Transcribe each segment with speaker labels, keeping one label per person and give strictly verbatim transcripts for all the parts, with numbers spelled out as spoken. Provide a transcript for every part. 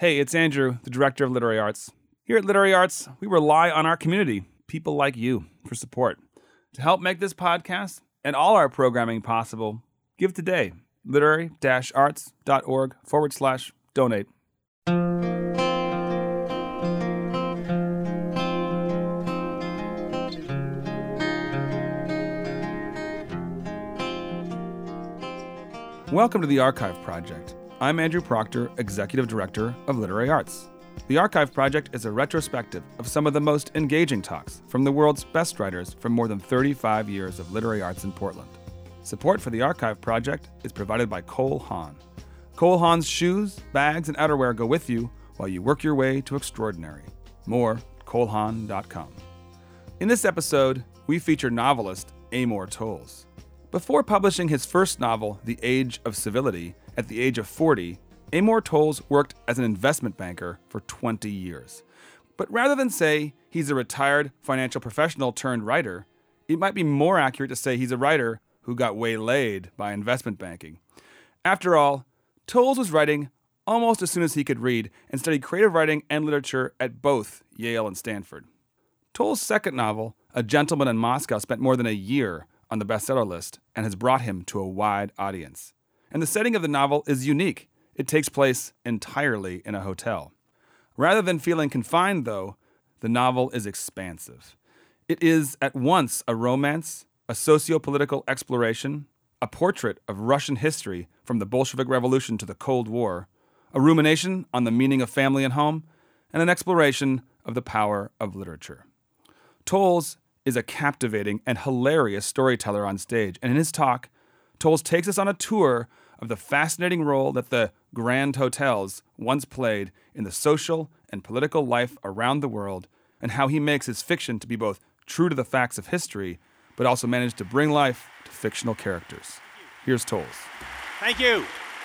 Speaker 1: Hey, it's Andrew, the Director of Literary Arts. Here at Literary Arts, we rely on our community, people like you, for support. To help make this podcast and all our programming possible, give today. literary-arts.org forward slash donate. Welcome to the Archive Project. I'm Andrew Proctor, Executive Director of Literary Arts. The Archive Project is a retrospective of some of the most engaging talks from the world's best writers from more than thirty-five years of literary arts in Portland. Support for the Archive Project is provided by Cole Haan. Cole Haan's shoes, bags, and outerwear go with you while you work your way to extraordinary. More at cole haan dot com. In this episode, we feature novelist Amor Towles. Before publishing his first novel, The Age of Civility, at the age of forty, Amor Towles worked as an investment banker for twenty years. But rather than say he's a retired financial professional turned writer, it might be more accurate to say he's a writer who got waylaid by investment banking. After all, Towles was writing almost as soon as he could read and studied creative writing and literature at both Yale and Stanford. Towles' second novel, A Gentleman in Moscow, spent more than a year on the bestseller list and has brought him to a wide audience. And the setting of the novel is unique. It takes place entirely in a hotel. Rather than feeling confined, though, the novel is expansive. It is at once a romance, a socio-political exploration, a portrait of Russian history from the Bolshevik Revolution to the Cold War, a rumination on the meaning of family and home, and an exploration of the power of literature. Towles is a captivating and hilarious storyteller on stage, and in his talk, Towles takes us on a tour of the fascinating role that the Grand Hotels once played in the social and political life around the world, and how he makes his fiction to be both true to the facts of history, but also managed to bring life to fictional characters. Here's Towles.
Speaker 2: Thank you.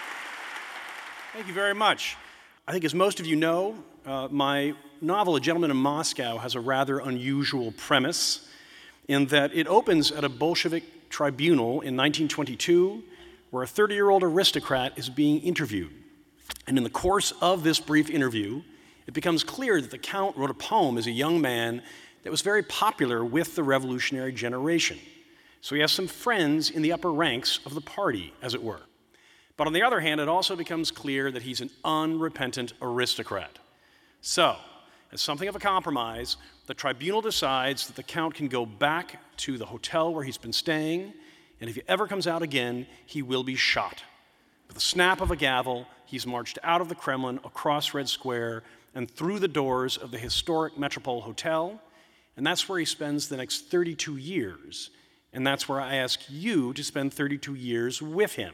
Speaker 2: Thank you very much. I think as most of you know, uh, my novel, A Gentleman in Moscow, has a rather unusual premise in that it opens at a Bolshevik tribunal in nineteen twenty-two, where a thirty-year-old aristocrat is being interviewed. And in the course of this brief interview, it becomes clear that the Count wrote a poem as a young man that was very popular with the revolutionary generation. So he has some friends in the upper ranks of the party, as it were. But on the other hand, it also becomes clear that he's an unrepentant aristocrat. So, as something of a compromise, the tribunal decides that the Count can go back to the hotel where he's been staying, and if he ever comes out again, he will be shot. With a snap of a gavel, he's marched out of the Kremlin, across Red Square, and through the doors of the historic Metropole Hotel, and that's where he spends the next thirty-two years, and that's where I ask you to spend thirty-two years with him.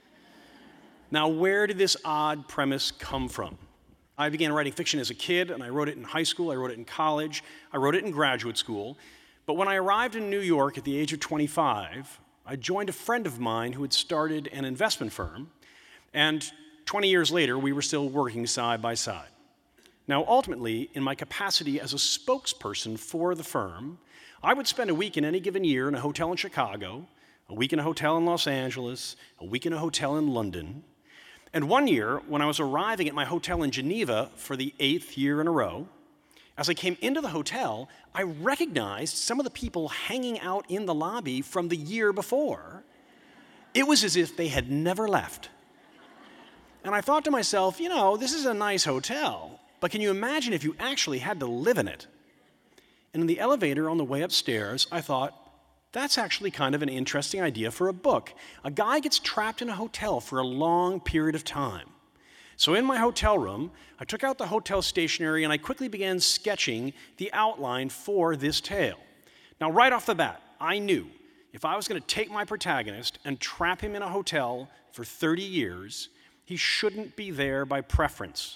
Speaker 2: Now, where did this odd premise come from? I began writing fiction as a kid, and I wrote it in high school, I wrote it in college, I wrote it in graduate school, but when I arrived in New York at the age of twenty-five, I joined a friend of mine who had started an investment firm, and twenty years later, we were still working side by side. Now, ultimately, in my capacity as a spokesperson for the firm, I would spend a week in any given year in a hotel in Chicago, a week in a hotel in Los Angeles, a week in a hotel in London. And one year, when I was arriving at my hotel in Geneva for the eighth year in a row, as I came into the hotel, I recognized some of the people hanging out in the lobby from the year before. It was as if they had never left. And I thought to myself, you know, this is a nice hotel, but can you imagine if you actually had to live in it? And in the elevator on the way upstairs, I thought, that's actually kind of an interesting idea for a book. A guy gets trapped in a hotel for a long period of time. So in my hotel room, I took out the hotel stationery and I quickly began sketching the outline for this tale. Now, right off the bat, I knew if I was going to take my protagonist and trap him in a hotel for thirty years, he shouldn't be there by preference.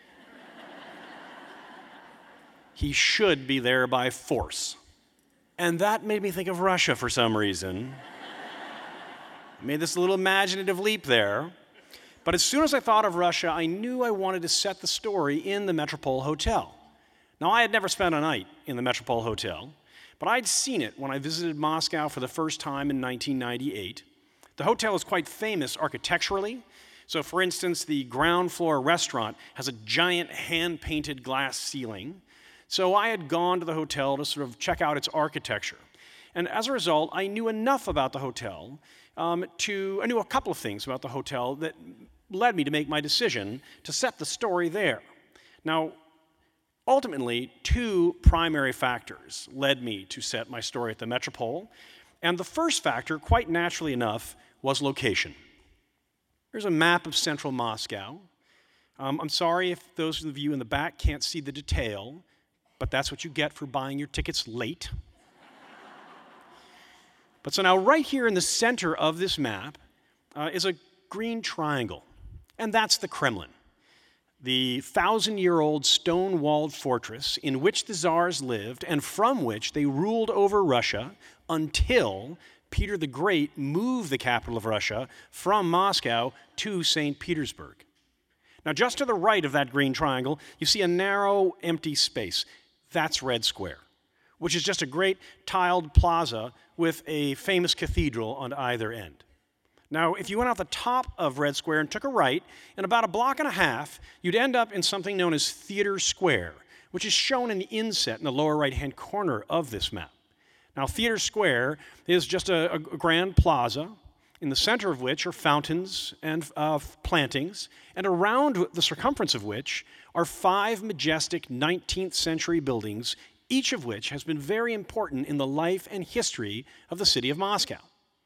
Speaker 2: He should be there by force. And that made me think of Russia for some reason. I made this little imaginative leap there. But as soon as I thought of Russia, I knew I wanted to set the story in the Metropole Hotel. Now, I had never spent a night in the Metropole Hotel, but I'd seen it when I visited Moscow for the first time in nineteen ninety-eight. The hotel is quite famous architecturally, So for instance, the ground floor restaurant has a giant hand-painted glass ceiling. So I had gone to the hotel to sort of check out its architecture. And as a result, I knew enough about the hotel um, to, I knew a couple of things about the hotel that led me to make my decision to set the story there. Now, ultimately, two primary factors led me to set my story at the Metropole. And the first factor, quite naturally enough, was location. Here's a map of central Moscow. Um, I'm sorry if those of you in the back can't see the detail, but that's what you get for buying your tickets late. But so now right here in the center of this map uh, is a green triangle, and that's the Kremlin, the thousand-year-old stone-walled fortress in which the Tsars lived and from which they ruled over Russia until Peter the Great moved the capital of Russia from Moscow to Saint Petersburg. Now, just to the right of that green triangle, you see a narrow, empty space. That's Red Square, which is just a great tiled plaza with a famous cathedral on either end. Now, if you went out the top of Red Square and took a right, in about a block and a half, you'd end up in something known as Theater Square, which is shown in the inset in the lower right-hand corner of this map. Now, Theater Square is just a, a grand plaza, in the center of which are fountains and uh, plantings, and around the circumference of which are five majestic nineteenth century buildings, each of which has been very important in the life and history of the city of Moscow.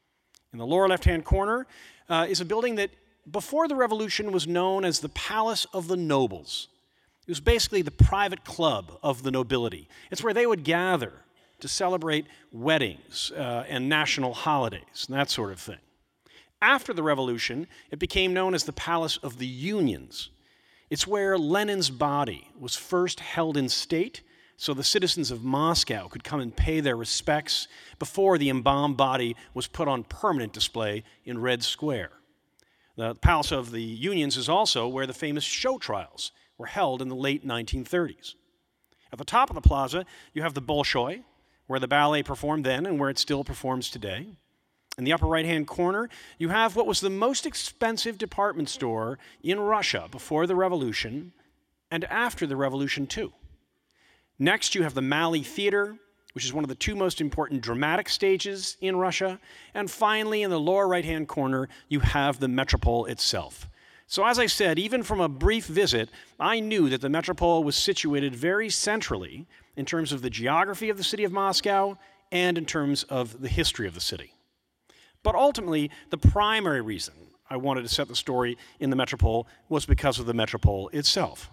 Speaker 2: In the lower left-hand corner uh, is a building that, before the revolution, was known as the Palace of the Nobles. It was basically the private club of the nobility. It's where they would gather to celebrate weddings uh, and national holidays and that sort of thing. After the revolution, it became known as the Palace of the Unions. It's where Lenin's body was first held in state, so the citizens of Moscow could come and pay their respects before the embalmed body was put on permanent display in Red Square. The Palace of the Unions is also where the famous show trials were held in the late nineteen thirties. At the top of the plaza, you have the Bolshoi, where the ballet performed then and where it still performs today. In the upper right-hand corner, you have what was the most expensive department store in Russia before the revolution and after the revolution, too. Next, you have the Mali Theater, which is one of the two most important dramatic stages in Russia. And finally, in the lower right-hand corner, you have the Metropole itself. So as I said, even from a brief visit, I knew that the Metropole was situated very centrally in terms of the geography of the city of Moscow and in terms of the history of the city. But ultimately, the primary reason I wanted to set the story in the Metropole was because of the Metropole itself.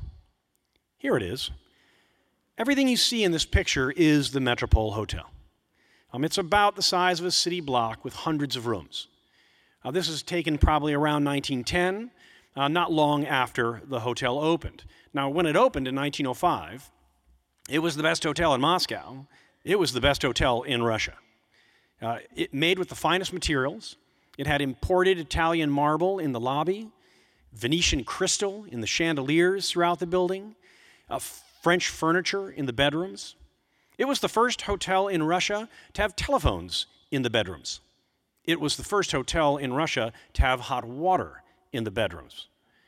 Speaker 2: Here it is. Everything you see in this picture is the Metropole Hotel. Um, it's about the size of a city block with hundreds of rooms. Uh, this was taken probably around nineteen ten, uh, not long after the hotel opened. Now, when it opened in nineteen oh five, it was the best hotel in Moscow. It was the best hotel in Russia. Uh, it made with the finest materials. It had imported Italian marble in the lobby, Venetian crystal in the chandeliers throughout the building, uh, French furniture in the bedrooms. It was the first hotel in Russia to have telephones in the bedrooms. It was the first hotel in Russia to have hot water in the bedrooms.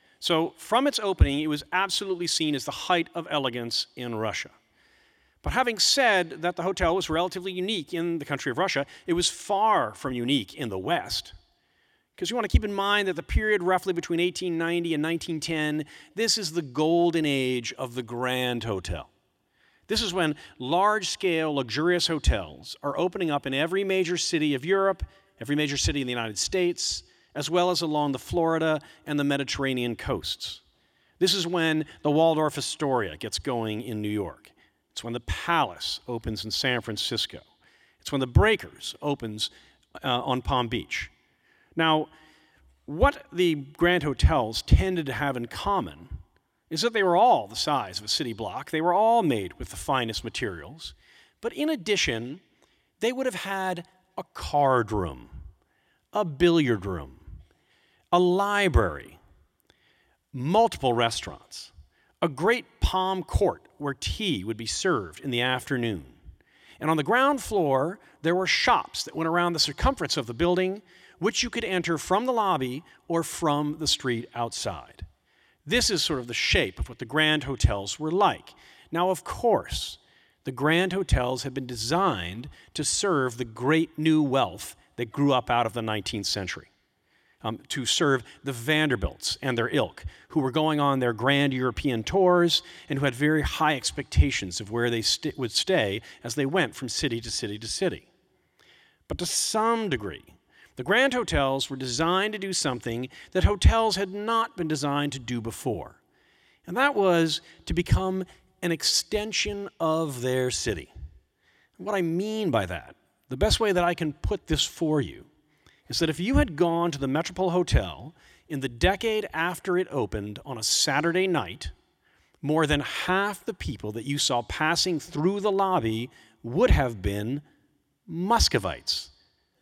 Speaker 2: So from its opening, it was absolutely seen as the height of elegance in Russia. But having said that the hotel was relatively unique in the country of Russia, it was far from unique in the West. Because you want to keep in mind that the period roughly between eighteen ninety and nineteen ten, this is the golden age of the Grand Hotel. This is when large-scale, luxurious hotels are opening up in every major city of Europe, every major city in the United States, as well as along the Florida and the Mediterranean coasts. This is when the Waldorf Astoria gets going in New York. It's when the Palace opens in San Francisco. It's when the Breakers opens uh, on Palm Beach. Now, what the Grand Hotels tended to have in common is that they were all the size of a city block. They were all made with the finest materials. But in addition, they would have had a card room, a billiard room, a library, multiple restaurants, a great palm court where tea would be served in the afternoon. And on the ground floor, there were shops that went around the circumference of the building which you could enter from the lobby or from the street outside. This is sort of the shape of what the Grand Hotels were like. Now, of course, the Grand Hotels had been designed to serve the great new wealth that grew up out of the nineteenth century, um, to serve the Vanderbilts and their ilk, who were going on their grand European tours and who had very high expectations of where they st- would stay as they went from city to city to city. But to some degree, the Grand Hotels were designed to do something that hotels had not been designed to do before, and that was to become an extension of their city. What I mean by that, the best way that I can put this for you, is that if you had gone to the Metropole Hotel in the decade after it opened on a Saturday night, more than half the people that you saw passing through the lobby would have been Muscovites,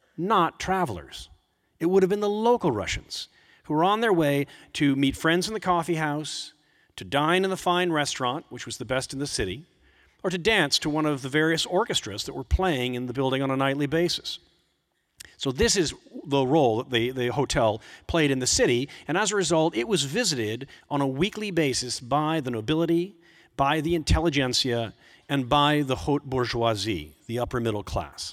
Speaker 2: not travelers. It would have been the local Russians who were on their way to meet friends in the coffee house, to dine in the fine restaurant, which was the best in the city, or to dance to one of the various orchestras that were playing in the building on a nightly basis. So this is the role that the, the hotel played in the city, and as a result, it was visited on a weekly basis by the nobility, by the intelligentsia, and by the haute bourgeoisie, the upper middle class.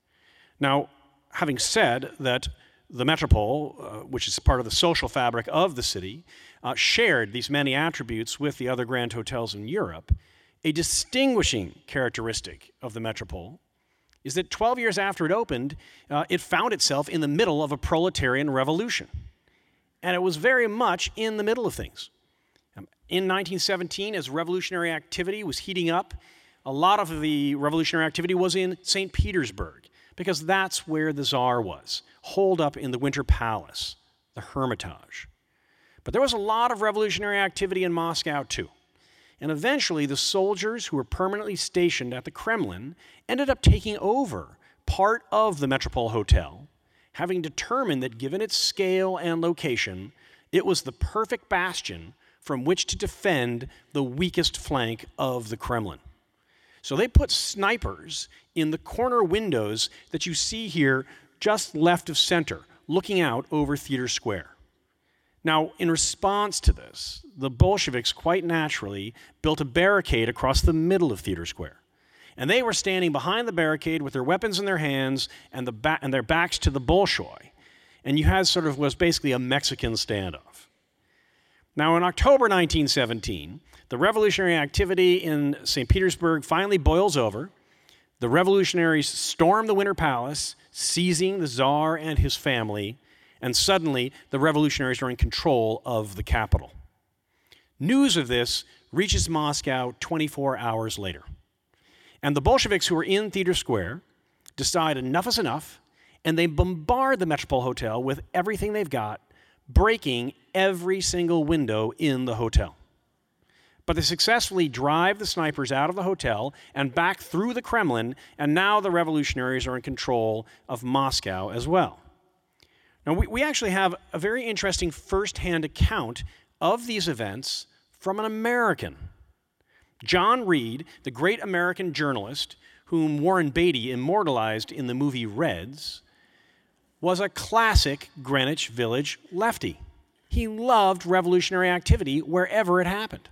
Speaker 2: Now, having said that the Metropole, uh, which is part of the social fabric of the city, uh, shared these many attributes with the other grand hotels in Europe, a distinguishing characteristic of the Metropole is that twelve years after it opened, uh, it found itself in the middle of a proletarian revolution. And it was very much in the middle of things. Um, in nineteen seventeen, as revolutionary activity was heating up, a lot of the revolutionary activity was in Saint Petersburg, because that's where the Tsar was, holed up in the Winter Palace, the Hermitage. But there was a lot of revolutionary activity in Moscow, too. And eventually, the soldiers who were permanently stationed at the Kremlin ended up taking over part of the Metropole Hotel, having determined that given its scale and location, it was the perfect bastion from which to defend the weakest flank of the Kremlin. So they put snipers in the corner windows that you see here just left of center, looking out over Theater Square. Now, in response to this, the Bolsheviks quite naturally built a barricade across the middle of Theater Square. And they were standing behind the barricade with their weapons in their hands and, the ba- and their backs to the Bolshoi. And you had sort of was basically a Mexican standoff. Now, in October nineteen seventeen, the revolutionary activity in Saint Petersburg finally boils over. The revolutionaries storm the Winter Palace, seizing the Tsar and his family, and suddenly the revolutionaries are in control of the capital. News of this reaches Moscow twenty-four hours later. And the Bolsheviks who are in Theater Square decide enough is enough, and they bombard the Metropole Hotel with everything they've got, breaking every single window in the hotel. But they successfully drive the snipers out of the hotel and back through the Kremlin, and now the revolutionaries are in control of Moscow as well. Now, we, we actually have a very interesting first-hand account of these events from an American. John Reed, the great American journalist whom Warren Beatty immortalized in the movie Reds, was a classic Greenwich Village lefty. He loved revolutionary activity wherever it happened.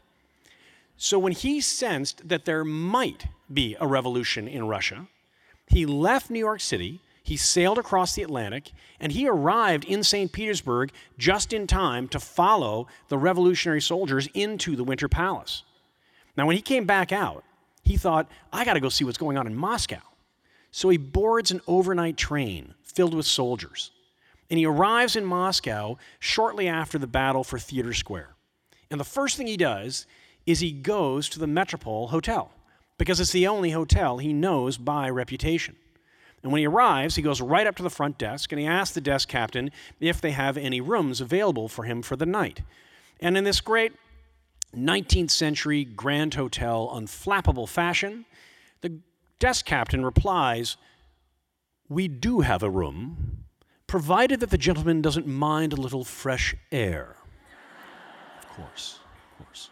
Speaker 2: So when he sensed that there might be a revolution in Russia, he left New York City, he sailed across the Atlantic, and he arrived in Saint Petersburg just in time to follow the revolutionary soldiers into the Winter Palace. Now, when he came back out, he thought, I got to go see what's going on in Moscow. So he boards an overnight train filled with soldiers, and he arrives in Moscow shortly after the battle for Theater Square. And the first thing he does is he goes to the Metropole Hotel, because it's the only hotel he knows by reputation. And when he arrives, he goes right up to the front desk, and he asks the desk captain if they have any rooms available for him for the night. And in this great nineteenth century Grand Hotel unflappable fashion, the desk captain replies, "We do have a room, provided that the gentleman doesn't mind a little fresh air." Of course, of course.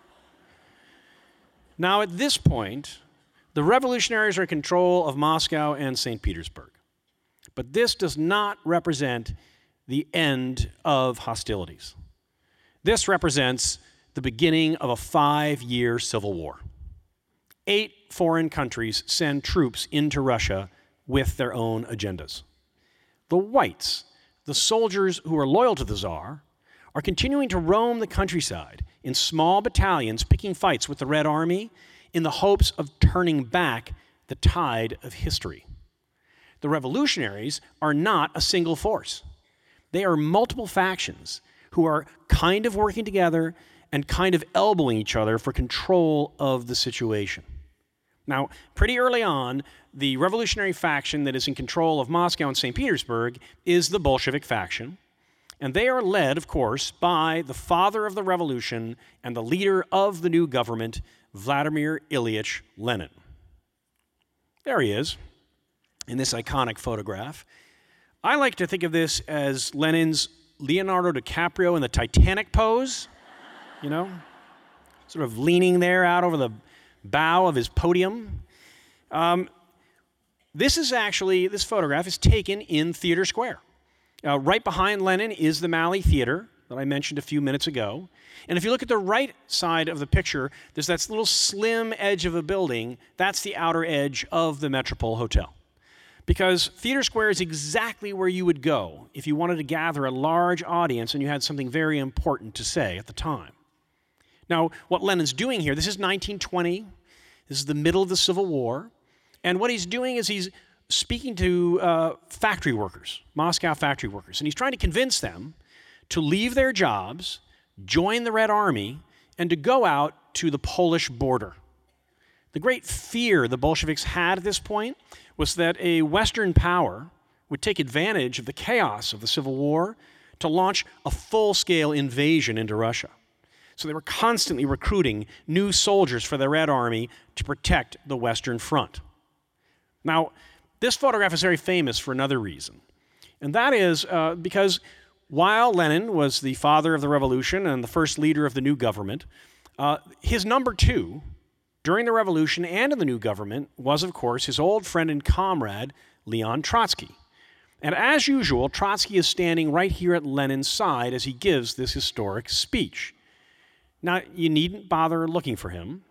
Speaker 2: Now, at this point, the revolutionaries are in control of Moscow and Saint Petersburg. But this does not represent the end of hostilities. This represents the beginning of a five-year civil war. Eight foreign countries send troops into Russia with their own agendas. The whites, the soldiers who are loyal to the Tsar, are continuing to roam the countryside in small battalions, picking fights with the Red Army in the hopes of turning back the tide of history. The revolutionaries are not a single force. They are multiple factions who are kind of working together and kind of elbowing each other for control of the situation. Now, pretty early on, the revolutionary faction that is in control of Moscow and Saint Petersburg is the Bolshevik faction, and they are led, of course, by the father of the revolution and the leader of the new government, Vladimir Ilyich Lenin. There he is, in this iconic photograph. I like to think of this as Lenin's Leonardo DiCaprio in the Titanic pose, you know, sort of leaning there out over the bow of his podium. Um, this is actually, this photograph is taken in Theater Square. Uh, right behind Lenin is the Malley Theater that I mentioned a few minutes ago. And if you look at the right side of the picture, there's that little slim edge of a building. That's the outer edge of the Metropole Hotel. Because Theater Square is exactly where you would go if you wanted to gather a large audience and you had something very important to say at the time. Now, what Lenin's doing here, this is nineteen twenty, this is the middle of the Civil War, and what he's doing is he's speaking to uh, factory workers, Moscow factory workers, and he's trying to convince them to leave their jobs, join the Red Army, and to go out to the Polish border. The great fear the Bolsheviks had at this point was that a Western power would take advantage of the chaos of the Civil War to launch a full-scale invasion into Russia. So they were constantly recruiting new soldiers for the Red Army to protect the Western Front. Now, this photograph is very famous for another reason, and that is uh, because while Lenin was the father of the revolution and the first leader of the new government, uh, his number two during the revolution and in the new government was, of course, his old friend and comrade, Leon Trotsky. And as usual, Trotsky is standing right here at Lenin's side as he gives this historic speech. Now, you needn't bother looking for him.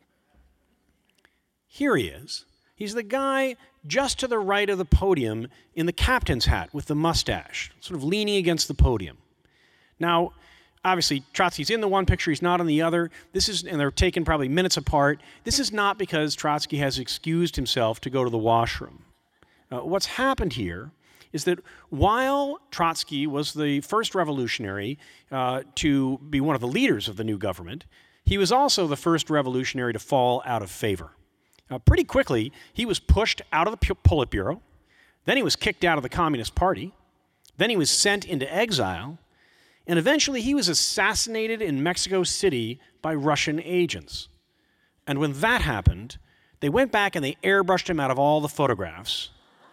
Speaker 2: Here he is. He's the guy just to the right of the podium in the captain's hat with the mustache, sort of leaning against the podium. Now, obviously, Trotsky's in the one picture, he's not in the other. This is, and they're taken probably minutes apart. This is not because Trotsky has excused himself to go to the washroom. Uh, what's happened here is that while Trotsky was the first revolutionary uh, to be one of the leaders of the new government, he was also the first revolutionary to fall out of favor. Uh, pretty quickly, he was pushed out of the Politburo, then he was kicked out of the Communist Party, then he was sent into exile, and eventually he was assassinated in Mexico City by Russian agents. And when that happened, they went back and they airbrushed him out of all the photographs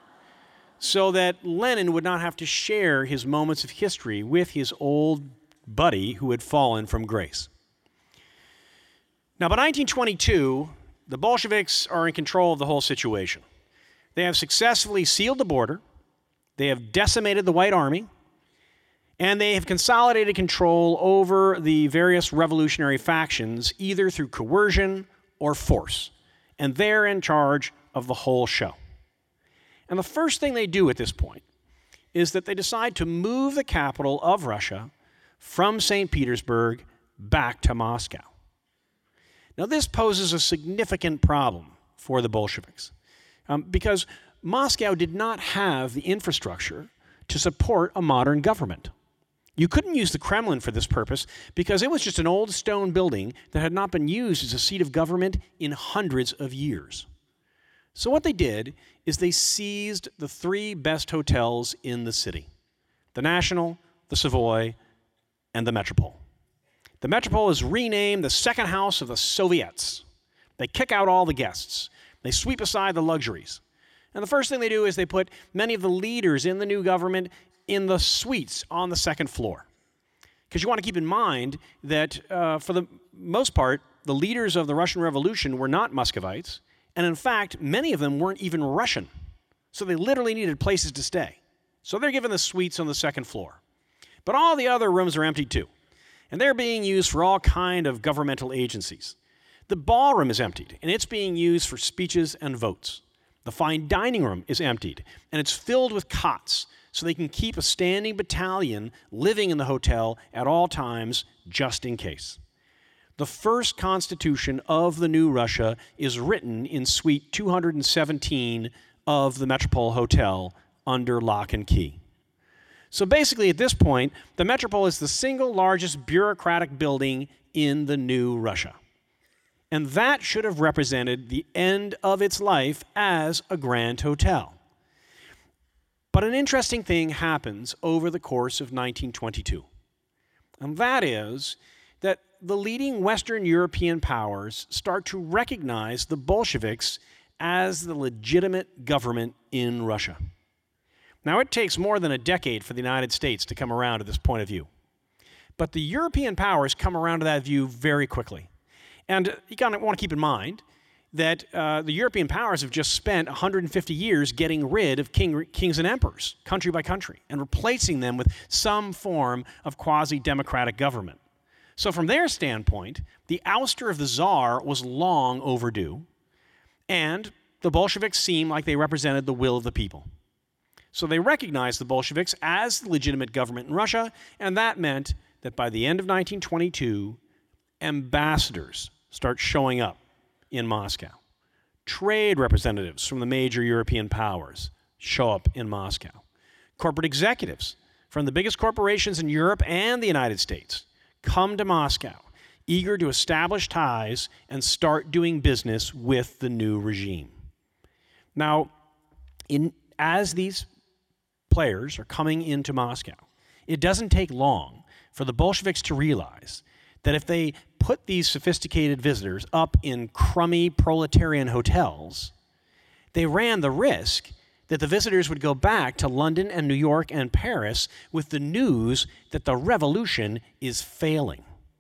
Speaker 2: so that Lenin would not have to share his moments of history with his old buddy who had fallen from grace. Now, by nineteen twenty-two, the Bolsheviks are in control of the whole situation. They have successfully sealed the border, they have decimated the White Army, and they have consolidated control over the various revolutionary factions either through coercion or force. And they're in charge of the whole show. And the first thing they do at this point is that they decide to move the capital of Russia from Saint Petersburg back to Moscow. Now, this poses a significant problem for the Bolsheviks um, because Moscow did not have the infrastructure to support a modern government. You couldn't use the Kremlin for this purpose because it was just an old stone building that had not been used as a seat of government in hundreds of years. So what they did is they seized the three best hotels in the city: the National, the Savoy, and the Metropole. The Metropole is renamed the second house of the Soviets. They kick out all the guests. They sweep aside the luxuries. And the first thing they do is they put many of the leaders in the new government in the suites on the second floor. Because you want to keep in mind that uh, for the most part, the leaders of the Russian Revolution were not Muscovites, and in fact, many of them weren't even Russian. So they literally needed places to stay. So they're given the suites on the second floor. But all the other rooms are empty too, and they're being used for all kind of governmental agencies. The ballroom is emptied, and it's being used for speeches and votes. The fine dining room is emptied, and it's filled with cots, so they can keep a standing battalion living in the hotel at all times, just in case. The first constitution of the new Russia is written in suite two hundred seventeen of the Metropole Hotel under lock and key. So basically, at this point, the Metropole is the single largest bureaucratic building in the new Russia. And that should have represented the end of its life as a grand hotel. But an interesting thing happens over the course of nineteen twenty-two. And that is that the leading Western European powers start to recognize the Bolsheviks as the legitimate government in Russia. Now, it takes more than a decade for the United States to come around to this point of view. But the European powers come around to that view very quickly. And you kind of want to keep in mind that uh, the European powers have just spent one hundred fifty years getting rid of king, kings and emperors, country by country, and replacing them with some form of quasi-democratic government. So from their standpoint, the ouster of the Tsar was long overdue, and the Bolsheviks seemed like they represented the will of the people. So they recognized the Bolsheviks as the legitimate government in Russia, and that meant that by the end of nineteen twenty-two, ambassadors start showing up in Moscow. Trade representatives from the major European powers show up in Moscow. Corporate executives from the biggest corporations in Europe and the United States come to Moscow, eager to establish ties and start doing business with the new regime. Now, in, as these players are coming into Moscow, it doesn't take long for the Bolsheviks to realize that if they put these sophisticated visitors up in crummy proletarian hotels, they ran the risk that the visitors would go back to London and New York and Paris with the news that the revolution is failing.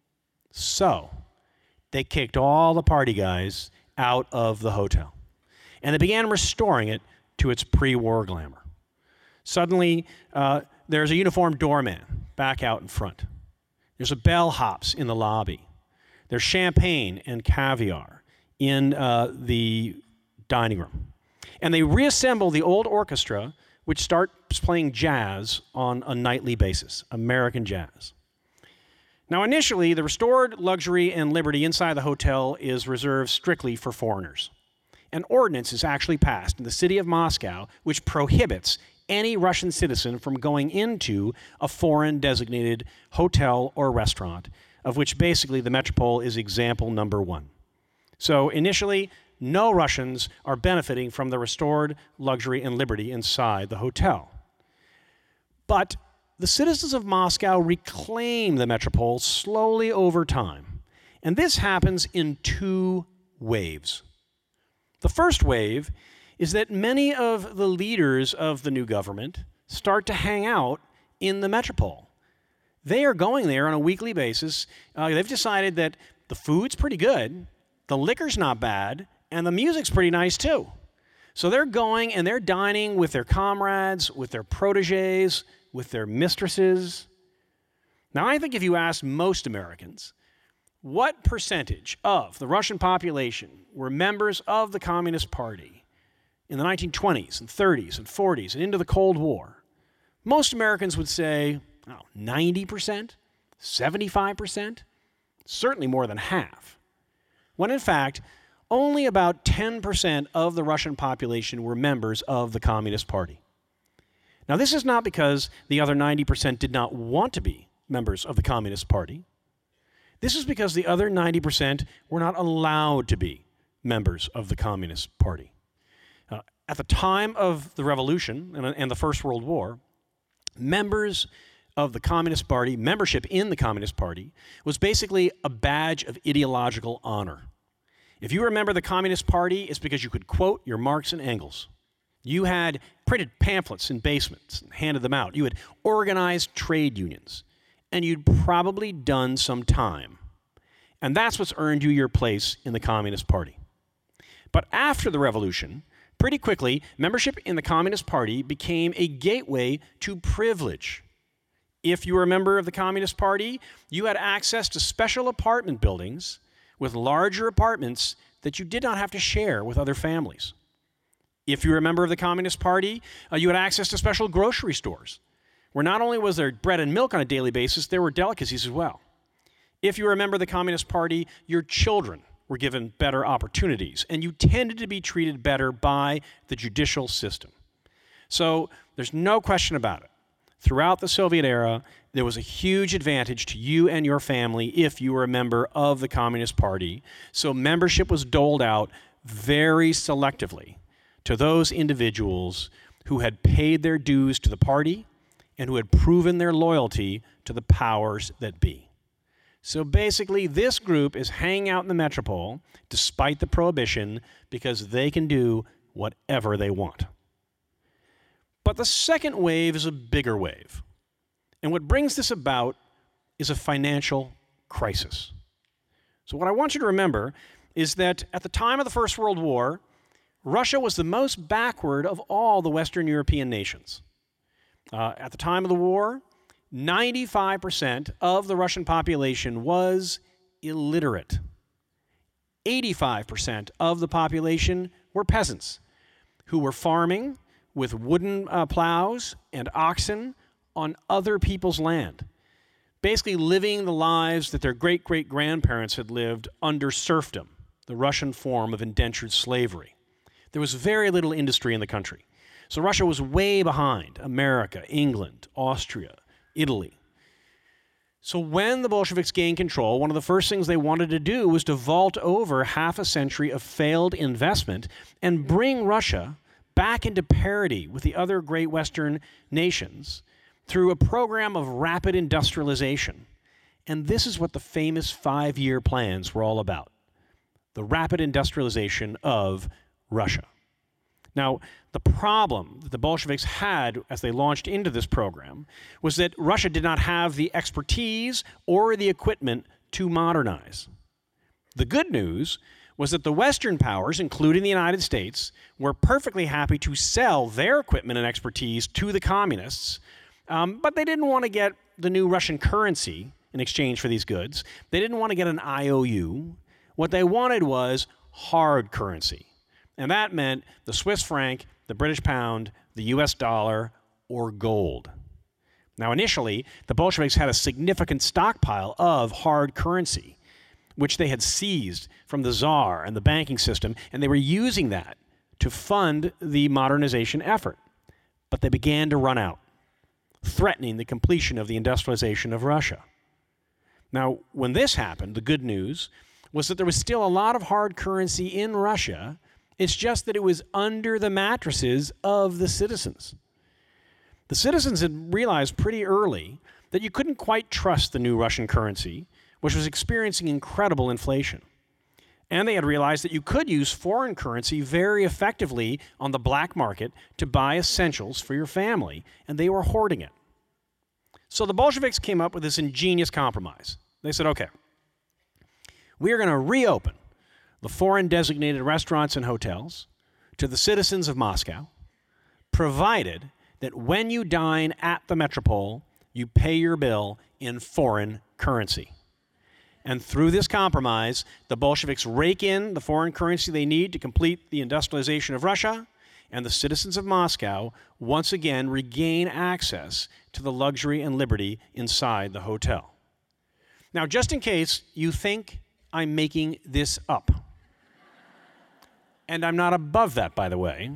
Speaker 2: So they kicked all the party guys out of the hotel, and they began restoring it to its pre-war glamour. Suddenly, uh, there's a uniformed doorman back out in front. There's a bellhops in the lobby. There's champagne and caviar in uh, the dining room. And they reassemble the old orchestra, which starts playing jazz on a nightly basis, American jazz. Now, initially, the restored luxury and liberty inside the hotel is reserved strictly for foreigners. An ordinance is actually passed in the city of Moscow which prohibits any Russian citizen from going into a foreign designated hotel or restaurant, of which basically the Metropole is example number one. So initially, no Russians are benefiting from the restored luxury and liberty inside the hotel. But the citizens of Moscow reclaim the Metropole slowly over time. And this happens in two waves. The first wave is that many of the leaders of the new government start to hang out in the Metropole. They are going there on a weekly basis. Uh, they've decided that the food's pretty good, the liquor's not bad, and the music's pretty nice too. So they're going and they're dining with their comrades, with their protégés, with their mistresses. Now, I think if you asked most Americans, what percentage of the Russian population were members of the Communist Party in the nineteen twenties and thirties and forties and into the Cold War, most Americans would say, oh, ninety percent, seventy-five percent, certainly more than half. When in fact, only about ten percent of the Russian population were members of the Communist Party. Now, this is not because the other ninety percent did not want to be members of the Communist Party. This is because the other ninety percent were not allowed to be members of the Communist Party. Uh, at the time of the Revolution and, and the First World War, members of the Communist Party, membership in the Communist Party, was basically a badge of ideological honor. If you remember the Communist Party, it's because you could quote your Marx and Engels. You had printed pamphlets in basements and handed them out. You had organized trade unions. And you'd probably done some time. And that's what's earned you your place in the Communist Party. But after the revolution, pretty quickly, membership in the Communist Party became a gateway to privilege. If you were a member of the Communist Party, you had access to special apartment buildings with larger apartments that you did not have to share with other families. If you were a member of the Communist Party, uh, you had access to special grocery stores, where not only was there bread and milk on a daily basis, there were delicacies as well. If you were a member of the Communist Party, your children were given better opportunities, and you tended to be treated better by the judicial system. So there's no question about it. Throughout the Soviet era, there was a huge advantage to you and your family if you were a member of the Communist Party. So membership was doled out very selectively to those individuals who had paid their dues to the party and who had proven their loyalty to the powers that be. So basically, this group is hanging out in the metropole despite the prohibition because they can do whatever they want. But the second wave is a bigger wave. And what brings this about is a financial crisis. So what I want you to remember is that at the time of the First World War, Russia was the most backward of all the Western European nations. Uh, at the time of the war, ninety-five percent of the Russian population was illiterate. eighty-five percent of the population were peasants who were farming with wooden uh, plows and oxen on other people's land, basically living the lives that their great-great-grandparents had lived under serfdom, the Russian form of indentured slavery. There was very little industry in the country. So Russia was way behind America, England, Austria, Italy. So when the Bolsheviks gained control, one of the first things they wanted to do was to vault over half a century of failed investment and bring Russia back into parity with the other great Western nations through a program of rapid industrialization. And this is what the famous five-year plans were all about, the rapid industrialization of Russia. Now, the problem that the Bolsheviks had as they launched into this program was that Russia did not have the expertise or the equipment to modernize. The good news was that the Western powers, including the United States, were perfectly happy to sell their equipment and expertise to the communists, um, but they didn't want to get the new Russian currency in exchange for these goods. They didn't want to get an I O U. What they wanted was hard currency. And that meant the Swiss franc, the British pound, the U S dollar, or gold. Now, initially, the Bolsheviks had a significant stockpile of hard currency, which they had seized from the Tsar and the banking system, and they were using that to fund the modernization effort. But they began to run out, threatening the completion of the industrialization of Russia. Now, when this happened, the good news was that there was still a lot of hard currency in Russia. It's just that it was under the mattresses of the citizens. The citizens had realized pretty early that you couldn't quite trust the new Russian currency, which was experiencing incredible inflation. And they had realized that you could use foreign currency very effectively on the black market to buy essentials for your family, and they were hoarding it. So the Bolsheviks came up with this ingenious compromise. They said, okay, we are going to reopen the foreign-designated restaurants and hotels to the citizens of Moscow, provided that when you dine at the Metropole, you pay your bill in foreign currency. And through this compromise, the Bolsheviks rake in the foreign currency they need to complete the industrialization of Russia, and the citizens of Moscow once again regain access to the luxury and liberty inside the hotel. Now, just in case you think I'm making this up, and I'm not above that, by the way,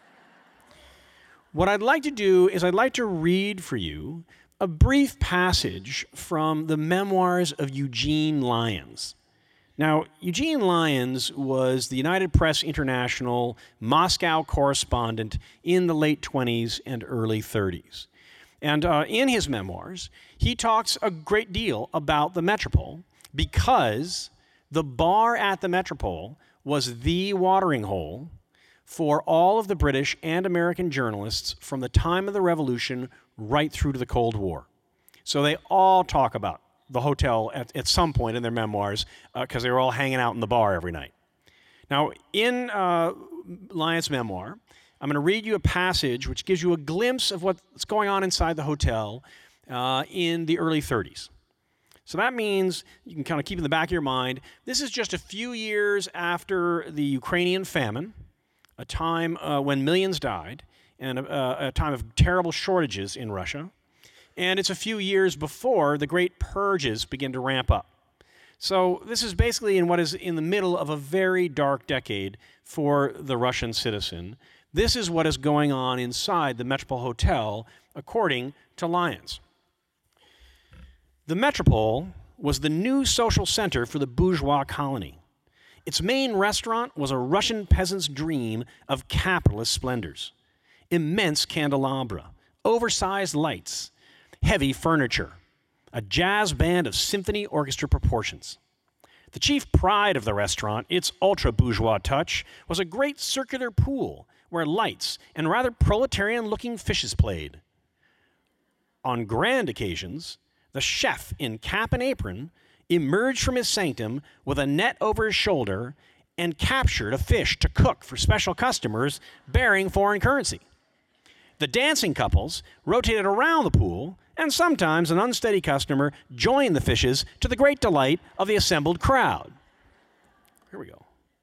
Speaker 2: what I'd like to do is I'd like to read for you a brief passage from the memoirs of Eugene Lyons. Now, Eugene Lyons was the United Press International Moscow correspondent in the late twenties and early thirties. And uh, in his memoirs, he talks a great deal about the Metropole because the bar at the Metropole was the watering hole for all of the British and American journalists from the time of the Revolution right through to the Cold War. So they all talk about the hotel at, at some point in their memoirs because uh, they were all hanging out in the bar every night. Now, in uh, Lyons' memoir, I'm going to read you a passage which gives you a glimpse of what's going on inside the hotel uh, in the early thirties. So that means, you can kind of keep in the back of your mind, this is just a few years after the Ukrainian famine, a time uh, when millions died, and a, a time of terrible shortages in Russia. And it's a few years before the great purges begin to ramp up. So this is basically in what is in the middle of a very dark decade for the Russian citizen. This is what is going on inside the Metropole Hotel, according to Lyons. The Metropole was the new social center for the bourgeois colony. Its main restaurant was a Russian peasant's dream of capitalist splendors. Immense candelabra, oversized lights, heavy furniture, a jazz band of symphony orchestra proportions. The chief pride of the restaurant, its ultra-bourgeois touch, was a great circular pool where lights and rather proletarian-looking fishes played. On grand occasions, the chef in cap and apron emerged from his sanctum with a net over his shoulder and captured a fish to cook for special customers bearing foreign currency. The dancing couples rotated around the pool, and sometimes an unsteady customer joined the fishes to the great delight of the assembled crowd. Here we go.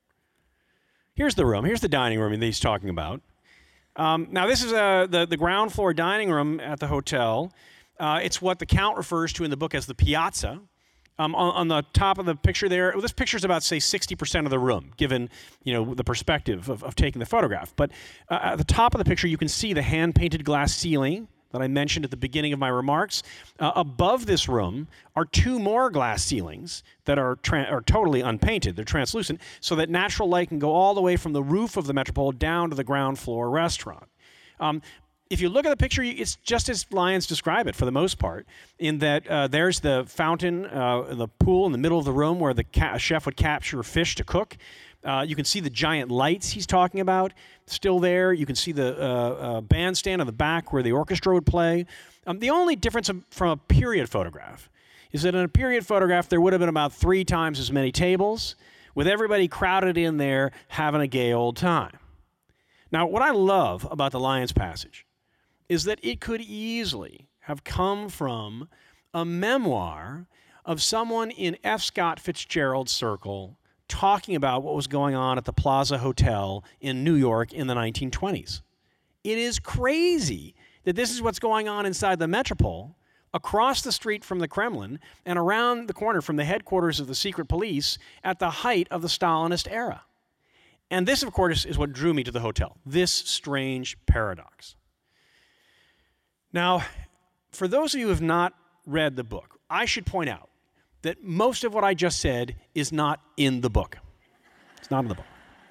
Speaker 2: Here's the room. Here's the dining room that he's talking about. Um, now, this is uh, the, the ground floor dining room at the hotel. Uh, it's what the Count refers to in the book as the piazza. Um, on, on the top of the picture there, well, this picture is about, say, sixty percent of the room, given you know the perspective of, of taking the photograph. But uh, at the top of the picture, you can see the hand-painted glass ceiling that I mentioned at the beginning of my remarks. Uh, above this room are two more glass ceilings that are, tra- are totally unpainted. They're translucent, so that natural light can go all the way from the roof of the Metropole down to the ground floor restaurant. Um, If you look at the picture, it's just as Lyons describe it for the most part, in that uh, there's the fountain, uh, the pool in the middle of the room where the ca- chef would capture fish to cook. Uh, you can see the giant lights he's talking about still there. You can see the uh, uh, bandstand on the back where the orchestra would play. Um, the only difference from a period photograph is that in a period photograph, there would have been about three times as many tables, with everybody crowded in there having a gay old time. Now, what I love about the Lyons passage is that it could easily have come from a memoir of someone in F. Scott Fitzgerald's circle talking about what was going on at the Plaza Hotel in New York in the nineteen twenties. It is crazy that this is what's going on inside the Metropole, across the street from the Kremlin, and around the corner from the headquarters of the secret police at the height of the Stalinist era. And this, of course, is what drew me to the hotel, this strange paradox. Now, for those of you who have not read the book, I should point out that most of what I just said is not in the book. It's not in the book.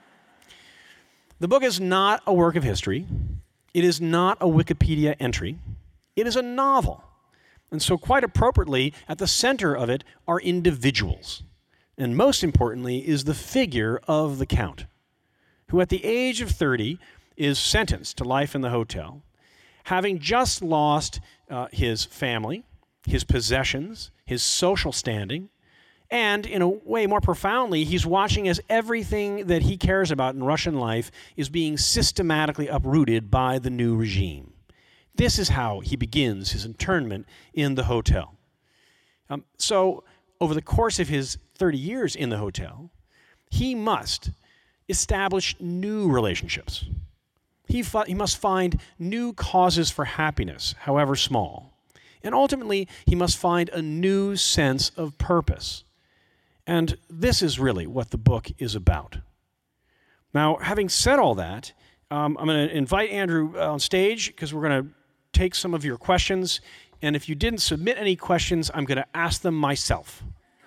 Speaker 2: The book is not a work of history. It is not a Wikipedia entry. It is a novel. And so quite appropriately, at the center of it are individuals. And most importantly is the figure of the Count, who at the age of thirty is sentenced to life in the hotel, having just lost uh, his family, his possessions, his social standing, and in a way more profoundly, he's watching as everything that he cares about in Russian life is being systematically uprooted by the new regime. This is how he begins his internment in the hotel. Um, so over the course of his thirty years in the hotel, he must establish new relationships. He, fi- he must find new causes for happiness, however small. And ultimately, he must find a new sense of purpose. And this is really what the book is about. Now, having said all that, um, I'm going to invite Andrew on stage because we're going to take some of your questions. And if you didn't submit any questions, I'm going to ask them myself.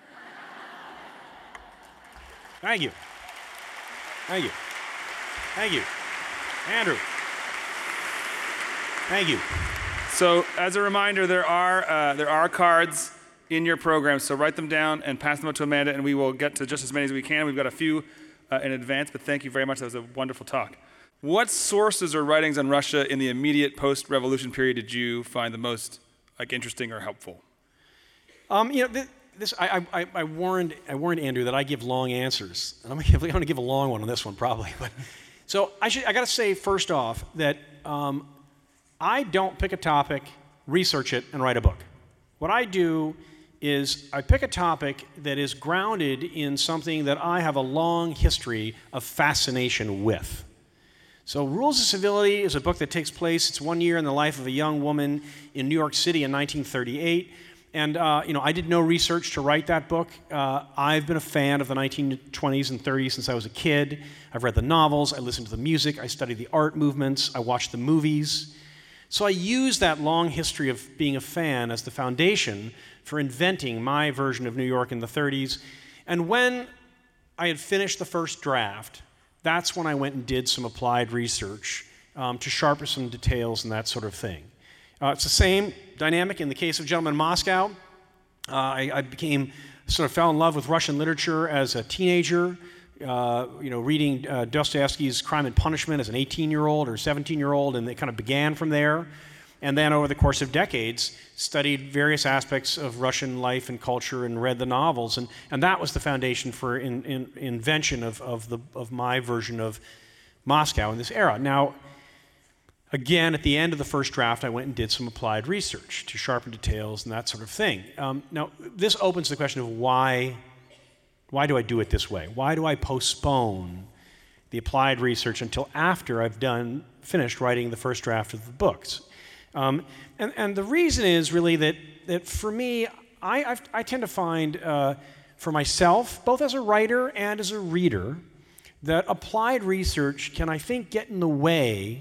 Speaker 2: Thank you. Thank you. Thank you. Andrew. Thank you.
Speaker 1: So, as a reminder, there are uh, there are cards in your program, so write them down and pass them up to Amanda, and we will get to just as many as we can. We've got a few uh, in advance, but thank you very much. That was a wonderful talk. What sources or writings on Russia in the immediate post-revolution period did you find the most like interesting or helpful?
Speaker 2: Um, you know, this, this I, I, I warned I warned Andrew that I give long answers, and I'm going to give a long one on this one probably. But so I should I got to say first off that um, I don't pick a topic research it, and write a book. What I do is I pick a topic that is grounded in something that I have a long history of fascination with. So Rules of Civility is a book that takes place, it's one year in the life of a young woman in New York City in nineteen thirty-eight. And, uh, you know, I did no research to write that book. Uh, I've been a fan of the nineteen twenties and thirties since I was a kid. I've read the novels, I listened to the music, I studied the art movements, I watched the movies. So I use that long history of being a fan as the foundation for inventing my version of New York in the thirties. And when I had finished the first draft, that's when I went and did some applied research um, to sharpen some details and that sort of thing. Uh, it's the same dynamic in the case of Gentleman in Moscow. Uh, I, I became, sort of fell in love with Russian literature as a teenager, uh, you know, reading uh, Dostoevsky's Crime and Punishment as an eighteen-year-old or seventeen-year-old, and it kind of began from there. And then over the course of decades, studied various aspects of Russian life and culture and read the novels. And, and that was the foundation for in, in, invention of, of, the, of my version of Moscow in this era. Now, again, at the end of the first draft, I went and did some applied research to sharpen details and that sort of thing. Um, now, this opens the question of why, why do I do it this way? Why do I postpone the applied research until after I've done, finished writing the first draft of the books? Um, and, and the reason is really that, that for me, I, I've, I tend to find uh, for myself, both as a writer and as a reader, that applied research can, I think, get in the way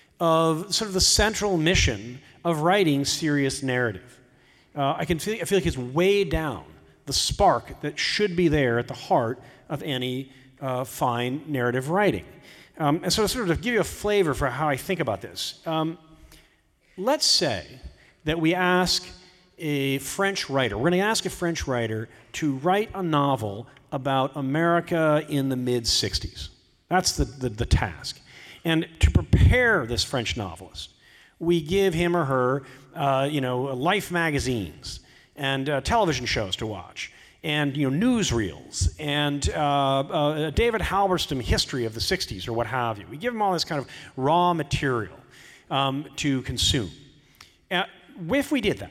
Speaker 2: of sort of the central mission of writing serious narrative. Uh, I can feel, I feel like it's way down the spark that should be there at the heart of any uh, fine narrative writing. Um, and so to sort of give you a flavor for how I think about this, um, let's say that we ask a French writer, we're going to ask a French writer to write a novel about America in the mid sixties. That's the, the, the task. And to prepare this French novelist, we give him or her, uh, you know, Life magazines and uh, television shows to watch, and you know, newsreels, and uh, uh, David Halberstam history of the sixties or what have you. We give them all this kind of raw material um, to consume. Uh, if we did that,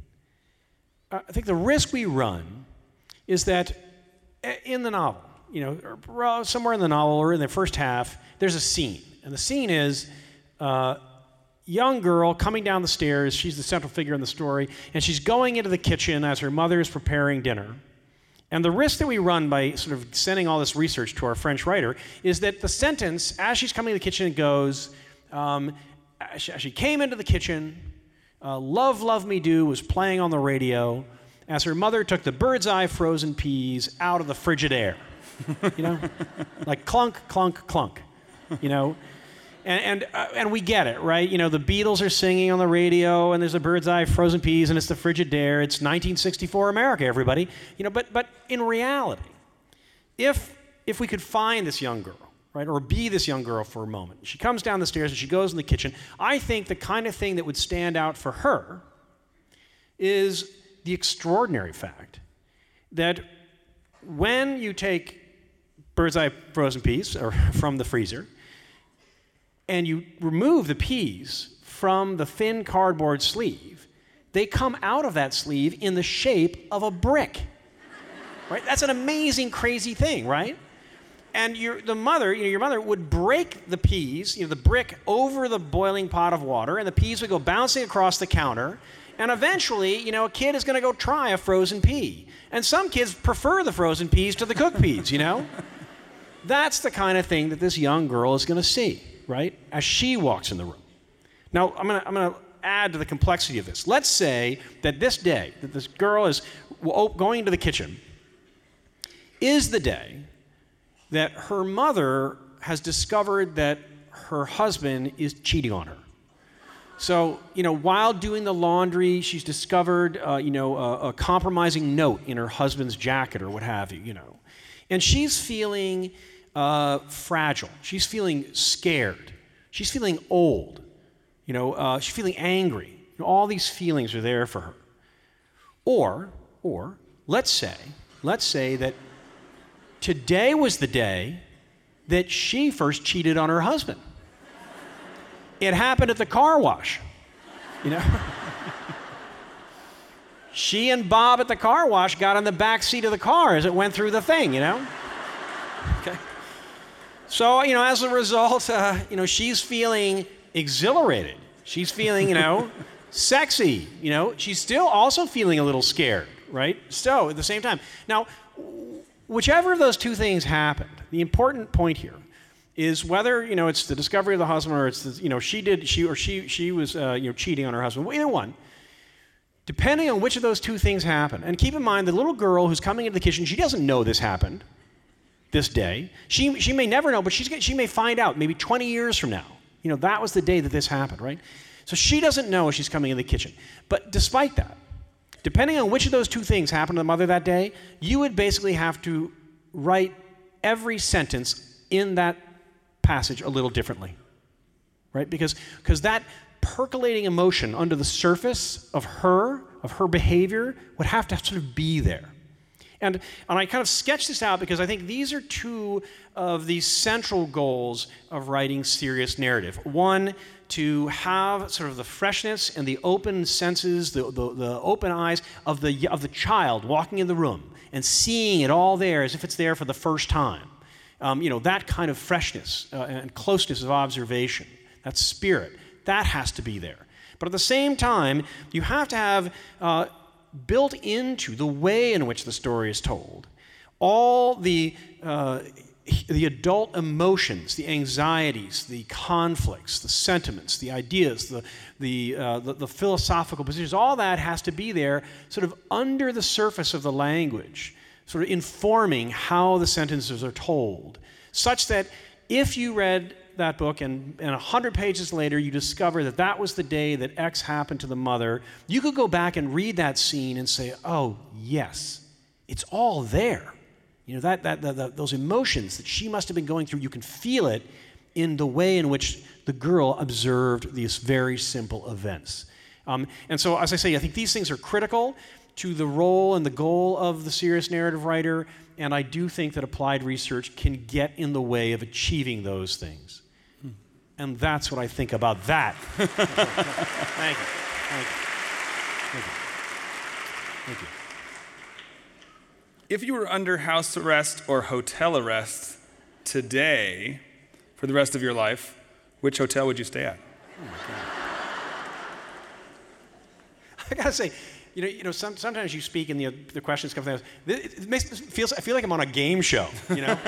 Speaker 2: uh, I think the risk we run is that in the novel, you know, or somewhere in the novel or in the first half, there's a scene. And the scene is uh, young girl coming down the stairs. She's the central figure in the story. And she's going into the kitchen as her mother is preparing dinner. And the risk that we run by sort of sending all this research to our French writer is that the sentence, as she's coming to the kitchen, goes, um, as she came into the kitchen, uh, Love, Love Me Do was playing on the radio as her mother took the bird's eye frozen peas out of the Frigidaire. You know? Like clunk, clunk, clunk. You know? And and, uh, and we get it, right? You know, the Beatles are singing on the radio, and there's a bird's eye frozen peas, and it's the Frigidaire. It's nineteen sixty-four America, everybody. You know, but but in reality, if if we could find this young girl, right, or be this young girl for a moment, she comes down the stairs and she goes in the kitchen. I think the kind of thing that would stand out for her is the extraordinary fact that when you take bird's eye frozen peas or from the freezer, and you remove the peas from the thin cardboard sleeve, they come out of that sleeve in the shape of a brick. Right? That's an amazing, crazy thing, right? And your, the mother, you know, your mother would break the peas, you know, the brick over the boiling pot of water, and the peas would go bouncing across the counter, and eventually, you know, a kid is going to go try a frozen pea. And some kids prefer the frozen peas to the cooked peas, you know? That's the kind of thing that this young girl is going to see, right, as she walks in the room. Now, I'm going to I'm going to add to the complexity of this. Let's say that this day, that this girl is going into the kitchen, is the day that her mother has discovered that her husband is cheating on her. So, you know, while doing the laundry, she's discovered, uh, you know, a, a compromising note in her husband's jacket or what have you, you know. And she's feeling uh, fragile. She's feeling scared. She's feeling old. You know, uh, she's feeling angry. You know, all these feelings are there for her. Or, or, let's say, let's say that today was the day that she first cheated on her husband. It happened at the car wash, you know? she and Bob at the car wash got on the back seat of the car as it went through the thing, you know? Okay. So, you know, as a result, uh, you know, she's feeling exhilarated. She's feeling, you know, sexy, you know. She's still also feeling a little scared, right? So, at the same time. Now, whichever of those two things happened, the important point here is whether, you know, it's the discovery of the husband or it's, the, you know, she did, she or she she was, uh, you know, cheating on her husband, either one. Depending on which of those two things happen, and keep in mind the little girl who's coming into the kitchen, she doesn't know this happened this day. She she may never know, but she's she may find out maybe twenty years from now. You know, that was the day that this happened, right? So she doesn't know she's coming in the kitchen. But despite that, depending on which of those two things happened to the mother that day, you would basically have to write every sentence in that passage a little differently, right? Because because that percolating emotion under the surface of her, of her behavior, would have to sort of be there. And, and I kind of sketched this out because I think these are two of the central goals of writing serious narrative. One, to have sort of the freshness and the open senses, the, the, the open eyes of the, of the child walking in the room and seeing it all there as if it's there for the first time. Um, you know, that kind of freshness uh, and closeness of observation, that spirit, that has to be there. But at the same time, you have to have uh, built into the way in which the story is told all the uh, the adult emotions, the anxieties, the conflicts, the sentiments, the ideas, the the, uh, the the philosophical positions. All that has to be there, sort of under the surface of the language, sort of informing how the sentences are told, such that if you read that book and, and one hundred pages later you discover that that was the day that X happened to the mother, you could go back and read that scene and say, oh, yes, it's all there. You know, that, that, that, that those emotions that she must have been going through, you can feel it in the way in which the girl observed these very simple events. Um, and so, as I say, I think these things are critical to the role and the goal of the serious narrative writer, and I do think that applied research can get in the way of achieving those things. Hmm. And that's what I think about that. Thank you. Thank you. Thank you. Thank you.
Speaker 1: If you were under house arrest or hotel arrest today for the rest of your life, which hotel would you stay at?
Speaker 2: Oh my God. I gotta say, you know, you know, some, sometimes you speak and the, the questions come from it makes it feels I feel like I'm on a game show, you know.